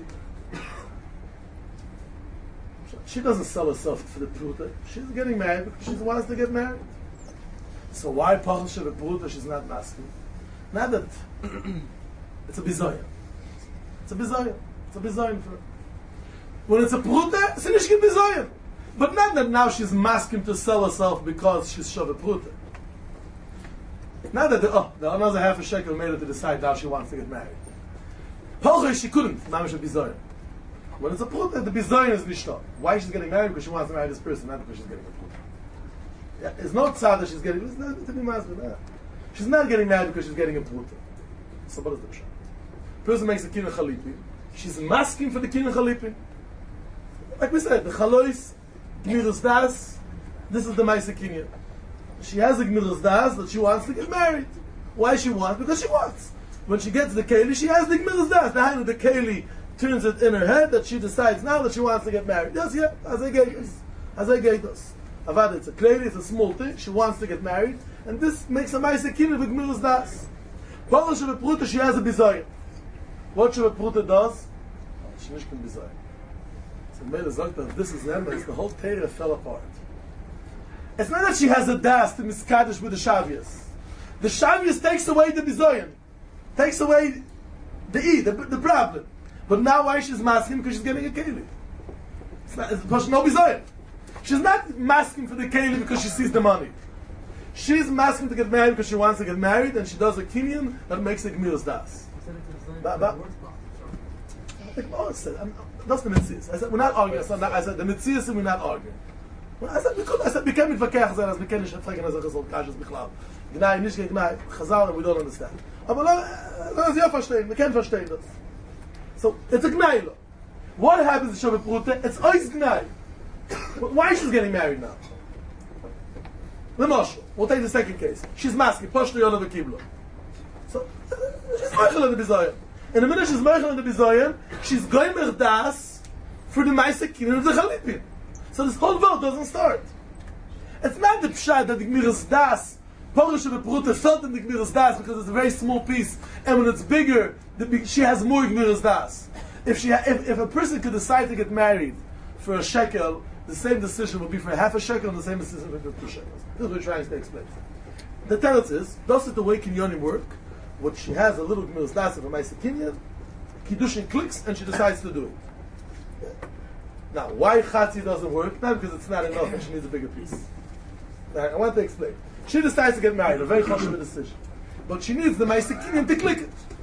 She doesn't sell herself for the Pruta. She's getting married because she wants to get married. So why Pachal Sheva Pruta she's not masculine? Not that it's a bizoyan. It's a bizoyan for her. When it's a Pruta, it's a nishkin bizoyan. But not that now she's masking to sell herself because she's Sheva Pruta. Not that the another half a shekel made her to decide now she wants to get married. Pachal she couldn't. Mamish a bizoyan. When it's a Pruta, the bizoyan is nishta. Why she's getting married? Because she wants to marry this person, not because she's getting a Pruta. Yeah, it's not tzad that she's getting. It's not to be masculine. She's not getting married because she's getting a Pruta. So what is the pshat? Person makes a kinyan chalipin. She's masking for the kinyan chalipin. Like we said, the chalois gmirus das. This is the ma'aseh kinyan. She has a gmirus das that she wants to get married. Why she wants? Because she wants. When she gets the keli, she has the gmirus das. The keli turns it in her head that she decides now that she wants to get married. Yes, yeah, as I gave us. Avad, it's a keli, it's a small thing. She wants to get married, and this makes a ma'aseh kinyan with gmirus das. Pachal Sheva Pruta, she has a bizoyan. What Sheva Pruta does? She nicht can bizoyan. So Mele sagt that this is them, the whole Torah fell apart. It's not that she has a das to miskadish with the Shavias. The Shavias takes away the bizoyan, takes away the problem. But now why she's masking? Because she's getting a keli. It's no bizoyan. She's not masking for the keli because she sees the money. She's masking to get married because she wants to get married, and she does a kinyan that makes a gmirus das. That's the mitzvahs. I said we're not arguing. I said the mitzvahs we're not arguing. I said we can't mitvakeach zeh as we can't fragen as a kashas bichlal. Gnai nicht gnai chazal and we don't understand. Aber lass ja verstehen. We can't verstehen das. So it's a gnai. What happens to Sheva Pruta? It's always gnai. Why she's getting married now? We'll take the second case. She's masking. Poshto Yona V'Kiblo. So, she's meichel in the bizoyan. In the minute she's meichel in the bizoyan, she's goymer das for the ma'aseh kinyan of the chalipin. So this whole world doesn't start. It's not the pshat that the gmirus das, Pachal Sheva Pruta felt in the gmirus das because it's a very small piece, and when it's bigger, she has more gmirus das. If a person could decide to get married for a shekel, the same decision would be for half a shekel, and the same decision would be for 2 shekels. This is what we're trying to explain. The teretz is, that's the way kinyanim work. What she has a little gmirus das of a ma'aseh kinyan, kiddushin clicks, and she decides to do it. Now, why chatzi doesn't work? Not because it's not enough and she needs a bigger piece. Now, I want to explain. She decides to get married, a very chashuv decision. But she needs the ma'aseh kinyan to click it.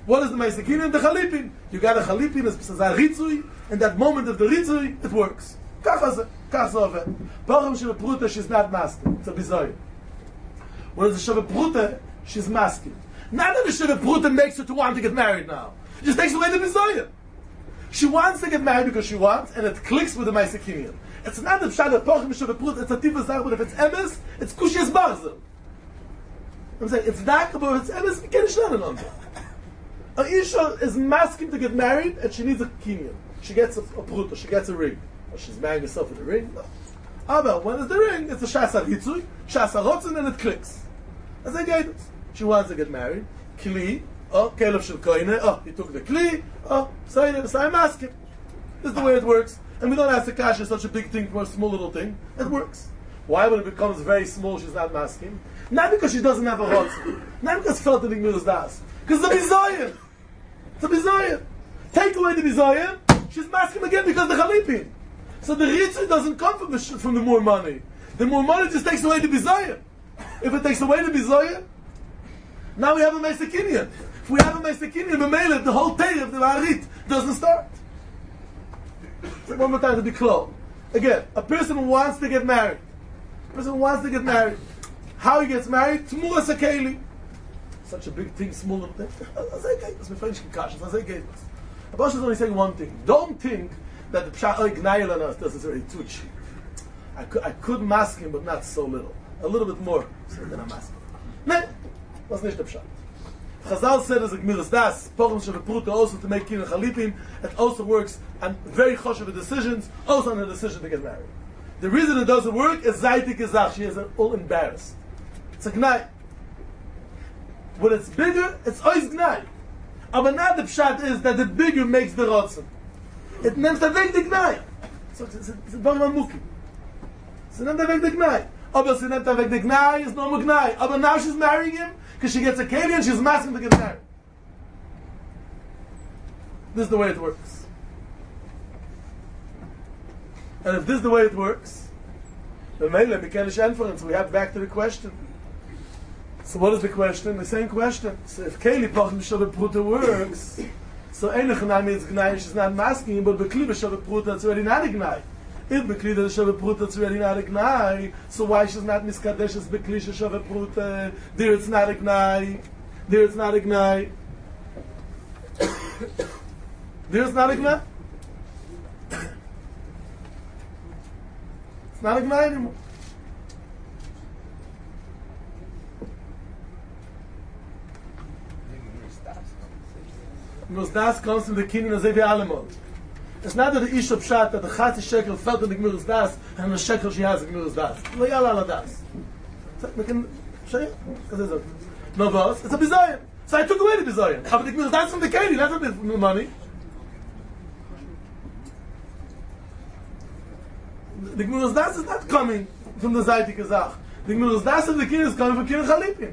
What is the Meise Kinyan? The Chalipin. You got a Chalipin, it's a Ritzui, and that moment of the Ritzui, it works. Kach Zove. Bochum Sheva Pruta, she's not masking. It's a Bizoy. When it's a Sheva Pruta, she's masking. Not that the Sheva Pruta makes her to want to get married now. It just takes away the Bizoy. She wants to get married because she wants, and it clicks with the Meise Kinyan. It's not the Pshad of Bochum Sheva Pruta, it's a Tiva Zach, but if it's Emes, it's Kushiyas Barzel. I'm saying, it's not, but if it's Emes, we can't share it on them. An Isha is masking to get married, and she needs a Kinyan. She gets a Pruta, she gets a ring. Or she's marrying herself with a ring. No. But when it's the ring, it's a Shasa Hitzui, Shasa Rotzen, and it clicks. As I get it. She wants to get married. Kli, Kelev Shel Koine, he took the Kli, so I'm asking. This is the way it works. And we don't ask the Kasha such a big thing for a small little thing. It works. Why when it becomes very small, she's not masking? Not because she doesn't have a Rotzen. Not because felt the Gmirus Das. Because it's a Bizoyen. It's a Bizoyen. Take away the Bizoyen, she's masking again because the Chalipin. So the Ritzui doesn't come from the more money. The more money just takes away the Bizoyen. If it takes away the Bizoyen, now we have a Meise Kinyan. If we have a Meise Kinyan, the whole day of the Harit doesn't start. So one more time to be clear. Again, a person who wants to get married. How he gets married? Tmura Sakeli. Such a big thing, small little thing. That's my French concussions. The Bosch is only saying one thing. Don't think that the Pshat Gnayel on us does is very too cheap. I could mask him, but not so little. A little bit more, so then I'm masking. No, that's not the Pshat. Chazal said as a Gmiras Das, Pochum Sheva Pruta, also to make Kinyan Chalipim, it also works on very choshev decisions, also on the decision to get married. The reason it doesn't work is Zaytik Izach, she is all embarrassed. It's a Gnay. When it's bigger, it's always Gnay. But now the Pshat is that the bigger makes the Rotzen. It neemt weg the Gnai. So it's a very muki. So neemt weg the Gnai. Aber she neemt weg the Gnai, is no more Gnai. But now she's marrying him, because she gets a Keli and she's masking to get married. This is the way it works. And if this is the way it works, then maybe we can inference. So we have back to the question. So what is the question? The same question. So if Keli Pachim Sheva Pruta works, so Einach Gnai means Gnai, she's not masking him, but Bekli Sheva Pruta, it's already not a Gnai. If Bekli Sheva Pruta, it's already not a Gnai, so why she's not Miskadesh as Bekli Sheva Pruta? There it's not a Gnai. There's not a Gnai. It's not a Gnai anymore. Gmiras Das comes from the Kinyan as Evi Alemon. It's not that the Isha Pshat, that the Chatzi Shekel felt in the Gmiras Das, and the Shekel she has in Gmiras Das. No Yala Ala Das. We can show you? No, boss. It's a Bizoyen. So I took away the Bizoyen. But the Gmiras Das from the Keli, that's not from the money. The Gmiras Das is not coming from the Zaytik Azach. The Gmiras Das of the Kinyan is coming from Kinyan Chalipin.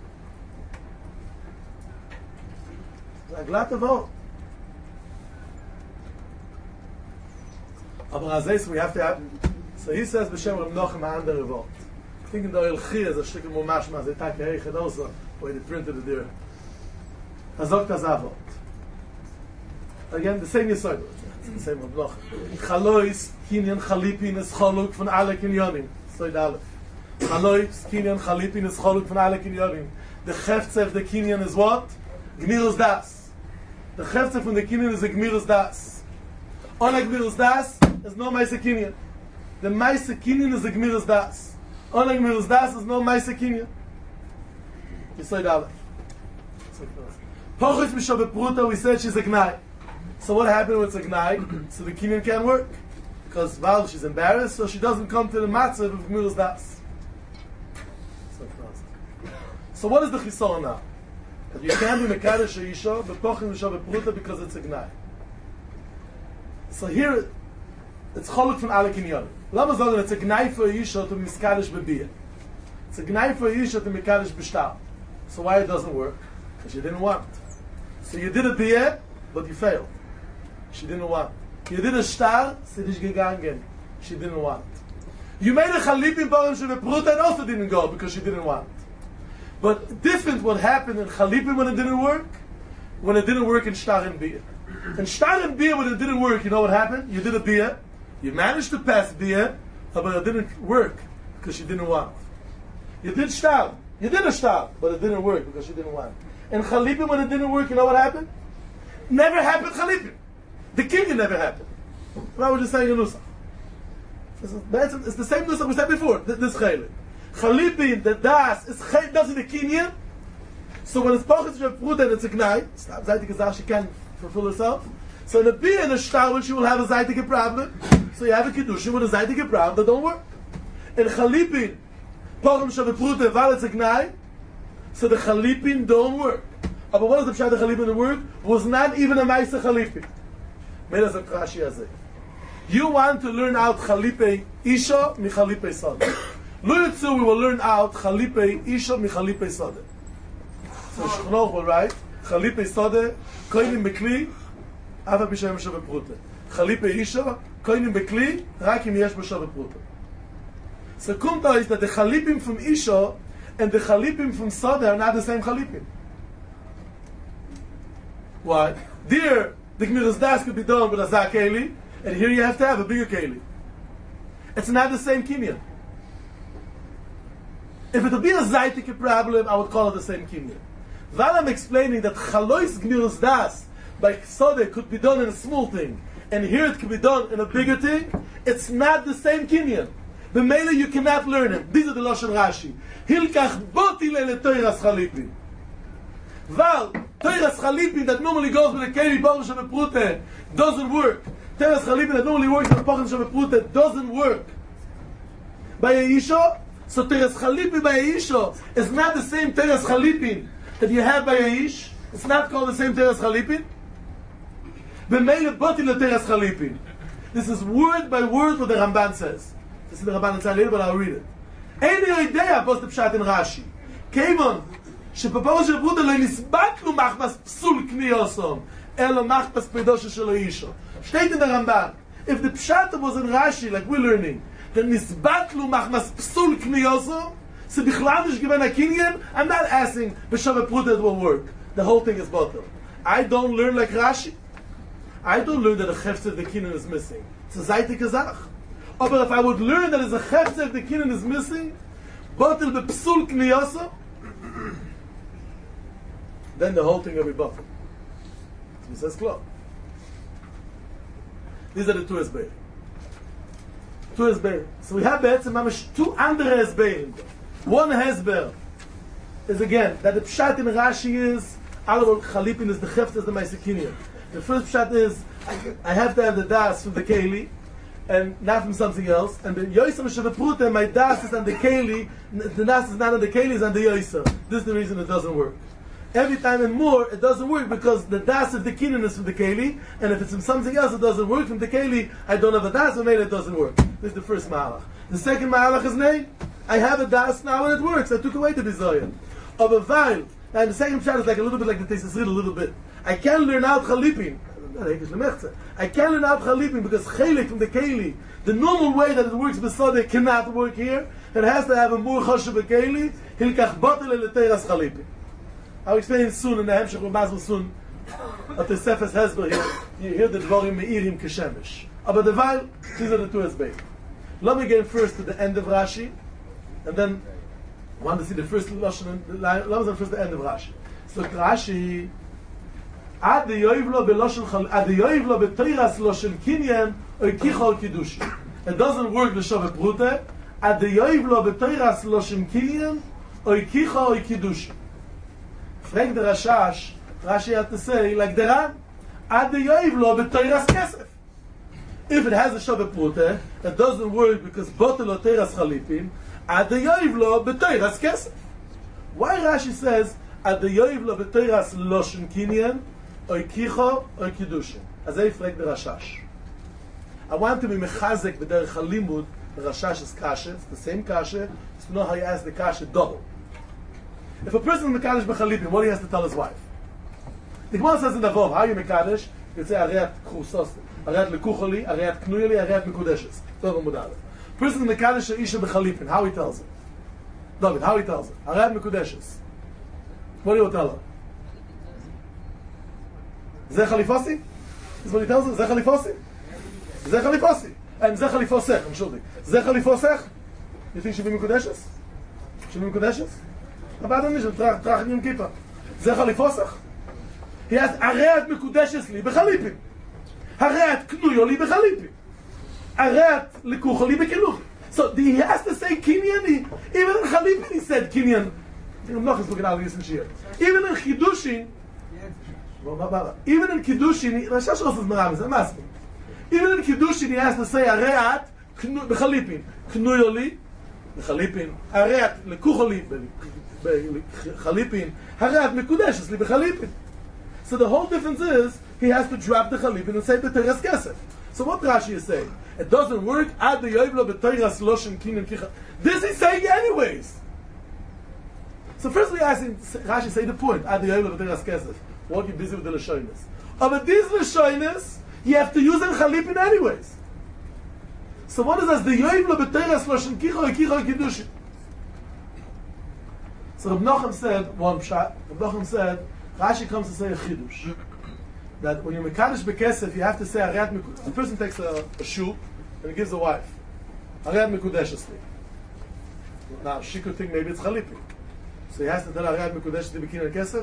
A glatte Wort. Aber as this we have to have. So he says B'Shem Rav Nochem a andere Wort. I think in the Ilchi is a shikkel more mashma, they take a heichet also, where they printed it there. Hazok as a Wort. Again, the same Yesod. It's the same Rav Nochem. Chalois, Kinyan, Chalipin, is Choluk von alle Kinyonim. So the Aleph. Chalois, Kinyan, Chalipin, is Choluk von alle Kinyonim. The Cheftze of the Kinyan is what? Gmiras Das. The Cheftze from the Kinyan is a Gmiras Das. On a Gmiras Das is no Meise Kinyan. The Meise Kinyan is a Gmiras Das. On a Gmiras Das is no Meise Kinyan. You say that. Pochus Mishove Pruta, we said she's a Gnai. So what happened with a Gnai? So the Kinyan can't work. Because Val, she's embarrassed, so she doesn't come to the Matzah of Gmiras Das. So what is the Chisor now? That you can't be Mekadosh Isha, but Pochim Mishove Pruta because it's a Gnai. So here, it's Choluk from alle Kinyonim. Lama sagen, it's a Gnai for Isha to Miskadosh Bebiyah. It's a Gnai for Isha to Mekadosh B'shtar. So why it doesn't work? Because she didn't want. So you did a Biyah, but you failed. She didn't want. You did a Shtar, sie dich gegangen. She didn't want. You made a Chalip in Pochim Mishove Pruta and also didn't go because she didn't want. But different what happened in Chalipim when it didn't work when it didn't work in Shtar and Bia. In Shtar and Bia, when it didn't work, you know what happened? You did a Bia, you managed to pass Bia, but it didn't work because you didn't want. You did Shtar, you did a Shtar, but it didn't work because you didn't want. In Chalipim, when it didn't work, you know what happened? Never happened Chalipim. The Kinyan never happened. I was just saying a Nusach. It's the same Nusach we said before, this Chaylik. Chalipim, the Das, is does in the Kinyan. So when it's Pochitz Rav Pruta and it's a Gnai, Zaytik Azar, she can't fulfill herself. So in a Bia and a Shtar, she will have a Zaytik problem. So you have a Kiddushin with a Zaytik problem that don't work. In Chalipim, Pochitz Rav Pruta, while it's a Gnai, so the Chalipim don't work. But what does the Pshat Chalipim don't work? Was not even a Maisa Chalipim. Medas a Krashi Azeh. You want to learn out Chalipe Isha mi Chalipe Sadeh. Luyutzu, we will learn out Chalipe Isha mi Chalipe Sadeh. So Shechnoch will write Chalipe Sadeh Koinim Bekli Ava B'Shem Shav Pruta. Chalipe Isha Koinim Bekli Rak Im Yesh B'Shav Pruta. So Kumta is that the Chalipim from Isha and the Chalipim from Sadeh are not the same Chalipim. Why? There, the Gemiras Das could be done with a Zak Keli, and here you have to have a bigger Keli. It's not the same Kinyan. If it would be a Zaytik problem, I would call it the same Kinyan. While I'm explaining that Chalois Gemiras Das by Sodeh could be done in a small thing, and here it could be done in a bigger thing, it's not the same Kinyan. The Mele you cannot learn it. These are the Lashon Rashi. Hilkach botile le Toiras Chalipim. Val, Toiras Chalipim that normally goes with a Keli Baruch Shem Prute doesn't work. Toiras Chalipim that normally works with a Baruch Shem Prute doesn't work. By Yisho, so Toiras Chalipim by Yisho is not the same Toiras Chalipim that you have by Yish. It's not called the same Toiras Chalipim. B'meile botile Toiras Chalipim. This is word by word what the Ramban says. This is the Ramban inside later, but I'll read it. Any idea about the Pshat in Rashi? Kevon, שפפרו של פרוטה לא נסבט לו מחפש פסול קניוסום, אלא מחפש פרידושו שלו אישו. State in the Ramban, if the Pshat was in Rashi, like we're learning, then נסבט לו מחפש פסול קניוסום, so בכלל יש given a kinyan, I'm not asking B'Shavah Pruta it will work. The whole thing is bottle. I don't learn like Rashi. I don't learn that a chefze of the kinyan is missing. It's a zaytik azach. Oh, but if I would learn that a chefze of the kinyan is missing, bottle b'psul kniyosom, then the whole thing will be bottled. So he says, "Klo." These are the two hesberim. Two hesberim. So we have two andere hesberim. One hesber is again that the pshat in Rashi is Alabol Chalipin is the chefz is the ma'asekinyan. The first pshat is I have to have the das from the keli and not from something else. And the yoiser B'Shavah Pruta, my das is on the keli. The das is not on the keli, it's on the yoiser. This is the reason it doesn't work. Every time and more, it doesn't work because the das of the kinyan is from the keli, and if it's from something else, it doesn't work from the keli. I don't have a das, so maybe it doesn't work. This is the first ma'alach. The second ma'alach is nay. I have a das now and it works. I took away the bizoyan. Of a vile, and the second pshat is like a little bit like the Tesis Rid, a little bit. I can learn out chalipin. I can learn out chalipin because chelik from the keli, the normal way that it works besode cannot work here. It has to have a more choshev keli. Hilkach botel leteiras chalipin. I'll explain it soon in the Hemshech Mazal soon. At the Sefes Hezber here, you hear the Dvorim Meirim Keshemish. But the Weil, these are the two Hezberim. Let me get first to the end of Rashi, and then I want to see the first Lashon. Let me see first the end of Rashi. So Rashi, Ad yoivlo beloshon ad yoivlo betoiras loshon kinyan oikichol kiddush. It doesn't work the Shavah Pruta. Ad yoivlo betoiras loshon kinyan oikichol kiddush. Frank the Rashash, Rashi had to say, like the Ran, Ad yoivlo betoiras kesef. If it has a Shavah Pruta, it doesn't work because botel oteras chalipim. Ad yoivlo betoiras kesef. Why Rashi says Ad yoivlo betoiras loshon kinyan oikicho oikidushin? As I frag the Rashash. I want to be mechazek b'derech halimud. The Rashash is kasha. It's the same kasha. So know how you ask the kasha double. If a person is mekadesh b'chalipim, what he has to tell his wife? The Gemara says in the Vov, how you mekadesh? You say ariat chusos, ariat lekucholi, ariat knuyeli, ariat mekudeshes. So the person is mekadesh isha b'chalipim. How he tells it? David, how he tells it? Ariat mekudeshes. What do you tell her? זה חליפוסי? Is what he tells us? זה חליפוסי? זה חליפוסי. זה חליפוסך, entschuldig. זה חליפוסך? You think should be מקודשס? should be מקודשס? אבל אדוני, טרח עם כיפה. זה חליפוסך? הרי את מקודשס לי בחליפים. הרי את קנויו לי בחליפים. הרי את לקוחו לי בכלוך. So he has to say kinyan. Even in Chalipin he said kinyan. I'm not looking at this here. Even in Kiddushin, even in Kiddushin, even in Kiddushin he has to say Areat b'Chalipin. Knuyoli b'Chalipin. Areat lekucholi b'Chalipin. Areat mekudeshes li b'Chalipin. So the whole difference is he has to drop the Chalipin and say B'Teres Kesef. So what Rashi is saying? It doesn't work. Ad yoyvlo b'Teres Loshen Kinyan Kicha. This he's saying anyways. So firstly, Rashi say the point. Ad yoyvlo b'Teres Kesef. What are you busy with the Lashonis? But these Lashonis, you have to use in Chalipin anyways. So what is this? The yoyvlo b'Teres Loshen Kicha Kicha Kiddushin. So Reb Nochem said one pshat. Reb Nochem said Rashi comes to say a chidush. That when you mekadosh bekesef, you have to say Areat Mekudesh. The person takes a shoe and he gives a wife. Areat Mekudeshes li. Now she could think maybe it's Chalipi. So he has to tell Areat Mekudeshes li b'kinyan kesef.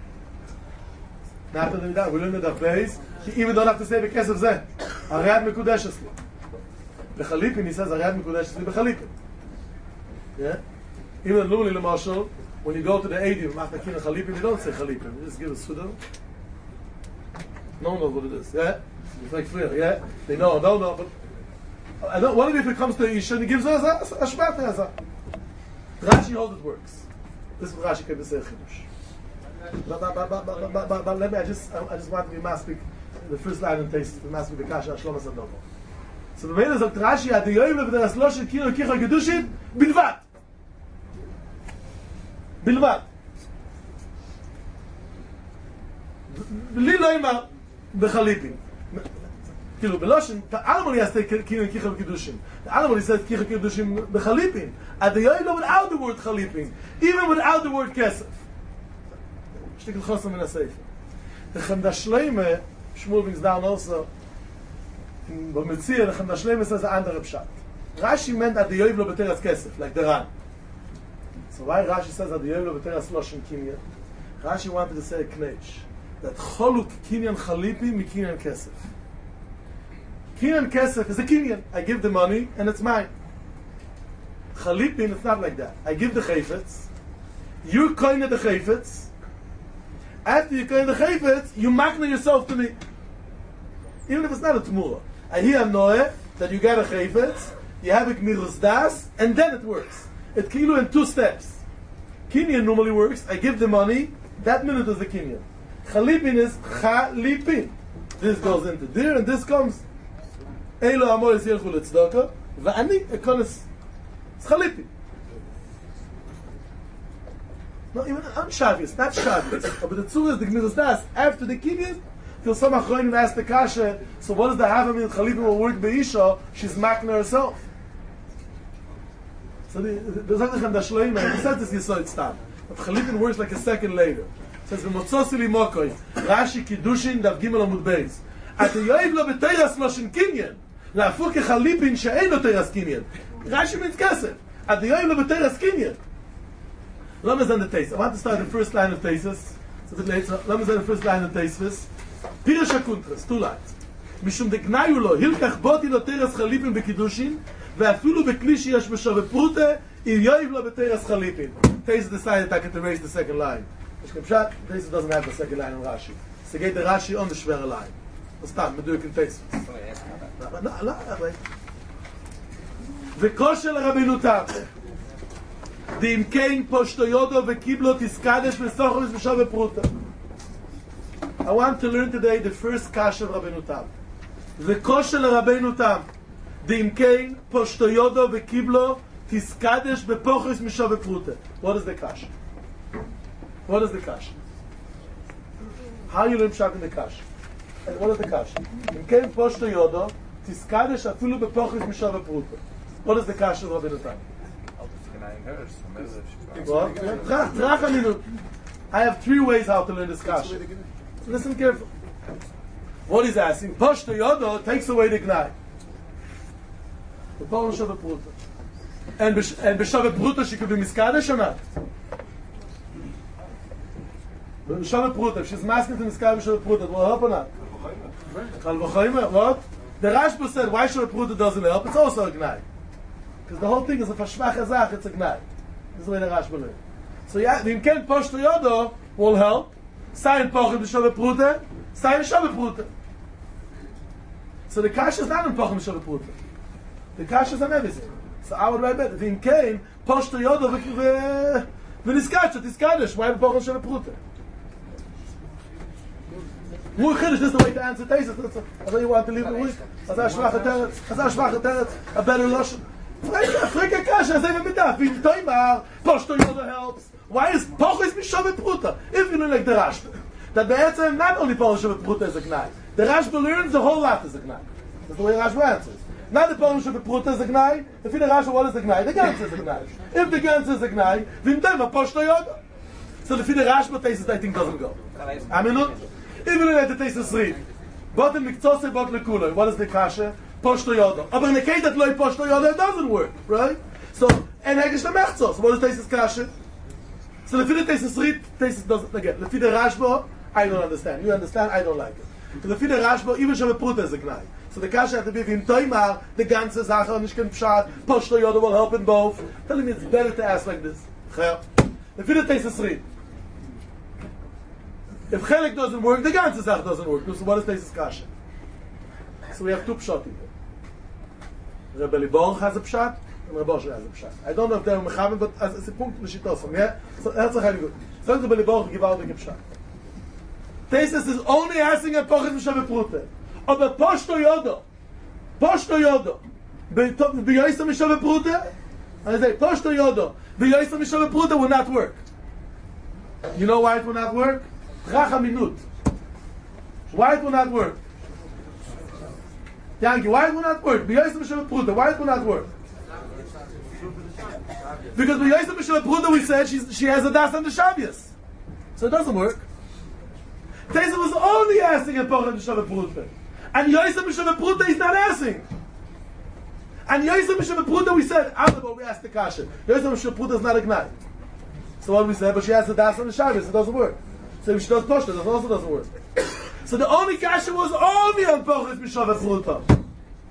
Now after that, we learn the days. He even don't have to say bekesef zeh. Areat Mekudeshes li. B'Chalipin he says Areat Mekudeshes li b'Chalipin. Yeah? Even in Luli L'Marshal, when you go to the Eidim after kinyan Chalipin, you don't say Chalipin. You just give a suda. No one knows what it is, yeah? It's like clear, yeah? They know, don't know, but I don't, what if it comes to Isha and he gives us a shmata? Rashi holds it works. This is what Rashi came to say Chidush. But let me, I just want to be maspik, the first line in taste, the maspik, the Kasha, Shlomo Sadovo. So the main is that Rashi, at the Yoyim of the Raslosh, Kino, Kicha, Gedushin, Bilvat. Bilvat. Li Loimar, בחליפין. כאילו, בלושן, האלמון יעשה kinyan kicha v'kiddushin. The Alamon says kicha kiddushin b'chalipin. At the yoyim without the word chalipin. Even without the word kesef. Shtikl chosam in a sefer. The Chemda Shleime, Shmuel brings down also, in B'Metzia, the Chemda Shleime says the andere pshat. Rashi meant at the yoyim lo b'teras kesef, like the Ran. So why Rashi says at the yoyim lo b'teras loshin kinyan? Rashi wanted to say a knech. That choluk kinyan chalipi mi kinyan kesef. Kinyan kesef is a kinyan. I give the money and it's mine. Chalipin, it's not like that. I give the chayfetz. You coin the chayfetz. After you coin the chayfetz, you makna yourself to me. Even if it's not a tmura. I hear noeh that you got a chayfetz, you have a gmirus das, and then it works. It's kilu in two steps. Kinyan normally works. I give the money. That minute is the kinyan. Chalipin is chalipin. This goes into there, and this comes. Eilo amoris yelchu letzedaka, v'ani ekonis. It's chalipin. No, even on Shabbos, not Shabbos. But the tzur is the gemiras das. After the kinyan, till some achronim ask the kasha. So what does the havamim chalipin will work beisha? She's makna herself. So the Zaytachem da Shloimeh, he says this Yisod Stam. But chalipin works like a second later. Says v'motzosili mokoi Rashi Kiddushin Dav Gimel Amud Beis at the yoyv lo b'teiras loshin kinyan la'afur kechalipin she'ein lo teiras kinyan. Rashi means kesef at the yoyv lo b'teiras kinyan. Let me say the taste. I want to start the first line of Teisus. It's a bit late. So let me say the first line of Teisus. Pirush HaKuntras, 2 lines. Mishum deknayu lo hilkach boti lo teiras chalipin b'kiddushin ve'afilu b'kli sheyesh b'shaveh prute il yoyv lo b'teiras chalipin. Teisus decided I could erase the second line. This doesn't have the second line in Rashi. So get the Rashi on the schwere line. What's that? We do it in Teisus. No, wait. V'koshel Rabbeinu Tam. D'im kein poshto yodo v'kiblo tiskadesh v'sochos v'shaveh pruta. I want to learn today the first kasha of Rabbeinu Tam. V'koshel Rabbeinu Tam. D'im kein poshto yodo v'kiblo tiskadesh v'pochos v'shaveh pruta. What is the kasha? What is the kasha? How you learn pshat in the kasha? And what is the kasha? In kein poshto yodo, tiskadesh afilu bepochis mishaveh pruta. What is the kasha of Rabbeinu Tam? What? I have 3 ways how to learn this kasha. Listen carefully. What he's asking, Pashto Yodo takes away the Gnai. The Porum Shava Pruta. And B'Shava Pruta she could be Miskadesh or not? B'Shava Pruta, if she's masking to Miskadesh B'Shava Pruta, it will help or not? Kal V'choyme, what? The Rashba said, why Shava Pruta doesn't help? It's also a Gnai. Because the whole thing is, if a Shvach Azach, it's a Gnai. This is the way the Rashba learned. So yeah, the Imken Pashto Yodo will help. Sayin Pochim B'Shava Pruta, Sayin Shava Pruta. So the Kasha is not in Pochim B'Shava Pruta. The Kasha is on everything. So I would write better. If in came, Pashto Yodo v'niskachet, iskadesh. Why have Pochim B'Shava Pruta? More Chiddush, this is the way to answer Teisus. I thought you want to leave the week. As I shvach a teretz, a better Lashon. Frike Kasha, as even midaf. In Toimar, Pashto Yodo helps. Why is Pochim B'Shava Pruta? If you know like the Rashba. That the answer not only Pochim B'Shava Pruta is a Gnai. The Rashba learns the whole lot is a Gnai. That's the way Rashba answers. Not the Pochim B'Shava Pruta is a Gnai. If the Rashba, what is a Gnai? The Gans is a Gnai. If the Gans is a Gnai, then Pashto Yodo. So the Rashba Teisus, I think, doesn't go. I mean, look. Even if the Teisus read, but in Miktzose, but Lekuloi, what is the Kasha? Pashto Yodo. But in the case that Loi Pashto Yodo, it doesn't work, right? So, and Hegesh the Mechtzos. What is Teisus Kasha? So the Teisus read, Teisus doesn't, again, the Rashba, I don't understand. You understand? I don't like it. So the Rashba, even Shava Pruta is a Gnai. So the Kasha had to be in Toimar, the ganze Sache, and Nishken Pshat, Pashto Yodo will help in both. Telling me it's better to ask like this. The Teisus read. If Chelik doesn't work, the ganze Sache doesn't work. So what is Teisus Kasha? So we have two Pshat in there. Rebbe Liborch has a Pshat, and Rebbe Osher has a Pshat. I don't know if they're Mechaven, but as a punkt l'shitosam, yeah? So that's a highly good. So Rebbe Liborch give out the Pshat. Teisus is only asking a Pochim B'Shava Pruta. Aber Pashto Yodo, B'Yoysa B'Shava Pruta, and I say, Pashto Yodo, B'Yoysa B'Shava Pruta will not work. You know why it will not work? Racha Minut. Why it will not work? Yankee, why it will not work? B'Yoysa B'Shava Pruta, why it will not work? Because B'Yoysa B'Shava Pruta, we said she has a das on the Shabbos. So it doesn't work. Teisus was only asking a Pochim B'Shava Pruta. And Yoysa B'Shava Pruta he's not asking. And Yoysa B'Shava Pruta we said, but we asked the Kasha. Yoysa B'Shava Pruta is not a Gnai. So what we said, but she has the das on the Shabbos, it doesn't work. So if she does Pashto, it also doesn't work. So the only Kasha was only on Pochim B'Shava Pruta.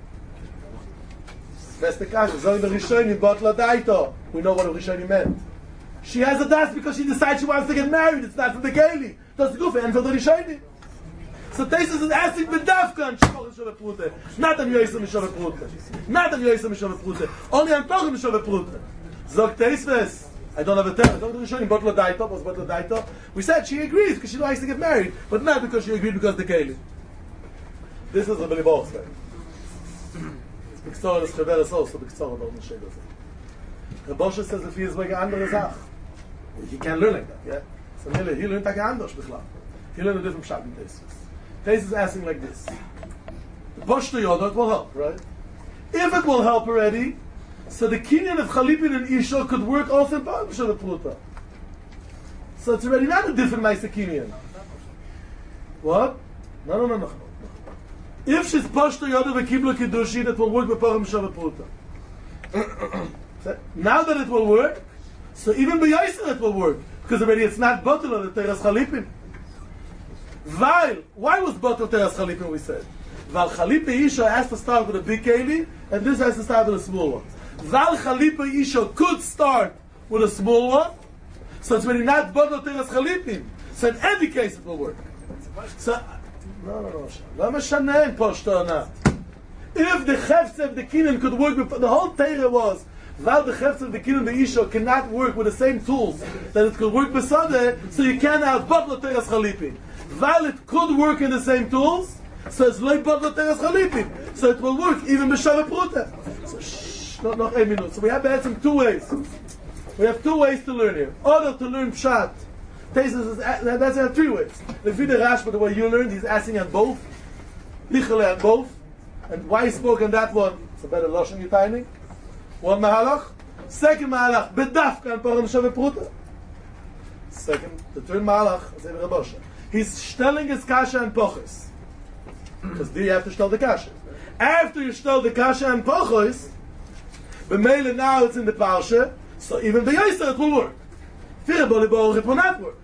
That's the Kasha. So the Rishoni Botla Daito. We know what a Rishoni meant. She has a das because she decides she wants to get married. It's not from the Keli. That's the Gufa and for the Rishoni. So Teisus is asking B'davka on Pochim B'Shava Pruta, not on Yoysa B'Shava Pruta. Not on Yoysa B'Shava Pruta. Only on Pochim B'Shava Pruta. Zog Teisus. I don't have a term. I don't know in Botla Daito. Was Botla Daito? We said she agrees because she likes to get married, but not because she agreed because the Keli. This is Rebbe Liborch's way. B'ktzor is Chaveres also. B'ktzor don't share this. Rebbe Osher says if he is like a andere Sach, he can't learn like that. Yeah. So he learned like a anders b'chlal. He learned a different pshat in Teisus. Teisus is asking like this. The Pashto Yodo, it will help, right? If it will help already, so the kinyan of Chalipin and Isha could work also in Pochim B'Shava Pruta. So it's already not a different Meister kinyan. What? No. If she's Pashto Yodo v'Kibla Kiddushin, it will work with Pochim B'Shava Pruta. So now that it will work, so even B'Yoysa it will work. Because already it's not bottle of the Teras Chalipin. Why was bottle Teras Chalipin, we said? Val Chalipa Isha has to start with a big Keli, and this has to start with a small one. Val Chalipa Isha could start with a small one, so it's really not bottle Teras Chalipin. So in any case it will work. So, no. Lama Shanen Pashto or not. If the Chefs of the Kinyan could work with, the whole Teira was, while the Chefs of the Kinyan the Isha cannot work with the same tools that it could work with Sadeh, so you can't have bottle Teras Chalipin. While it could work in the same tools, so it's like bottle Teras Chalipin. So it will work even B'Shava Pruta. So not 8 minutes. So we have to add some 2 ways. We have 2 ways to learn here. Order to learn Pshat. Teisus is that's 3 ways. The Vida Rashba, the way you learned, he's asking on both. Lichele on both. And why he spoke on that one? It's a better Lashon you're timing. One Mahalach. Second Mahalach, B'dafka on Pochim B'Shava Pruta. Second, the third Mahalach, is Rebbe Osher. He's stelling his Kasha and Pochis. Because there you have to stell the kasha. After you stell the kasha and pochos, but mainly now it's in the parsha, so even the Yisra it will work. Firaboli Baruch it will not work.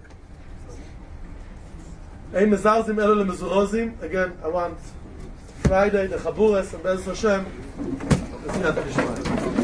Ein mezalzim elo lemezurozim. Again, I want Friday, the Chaburas, and Bez Hashem.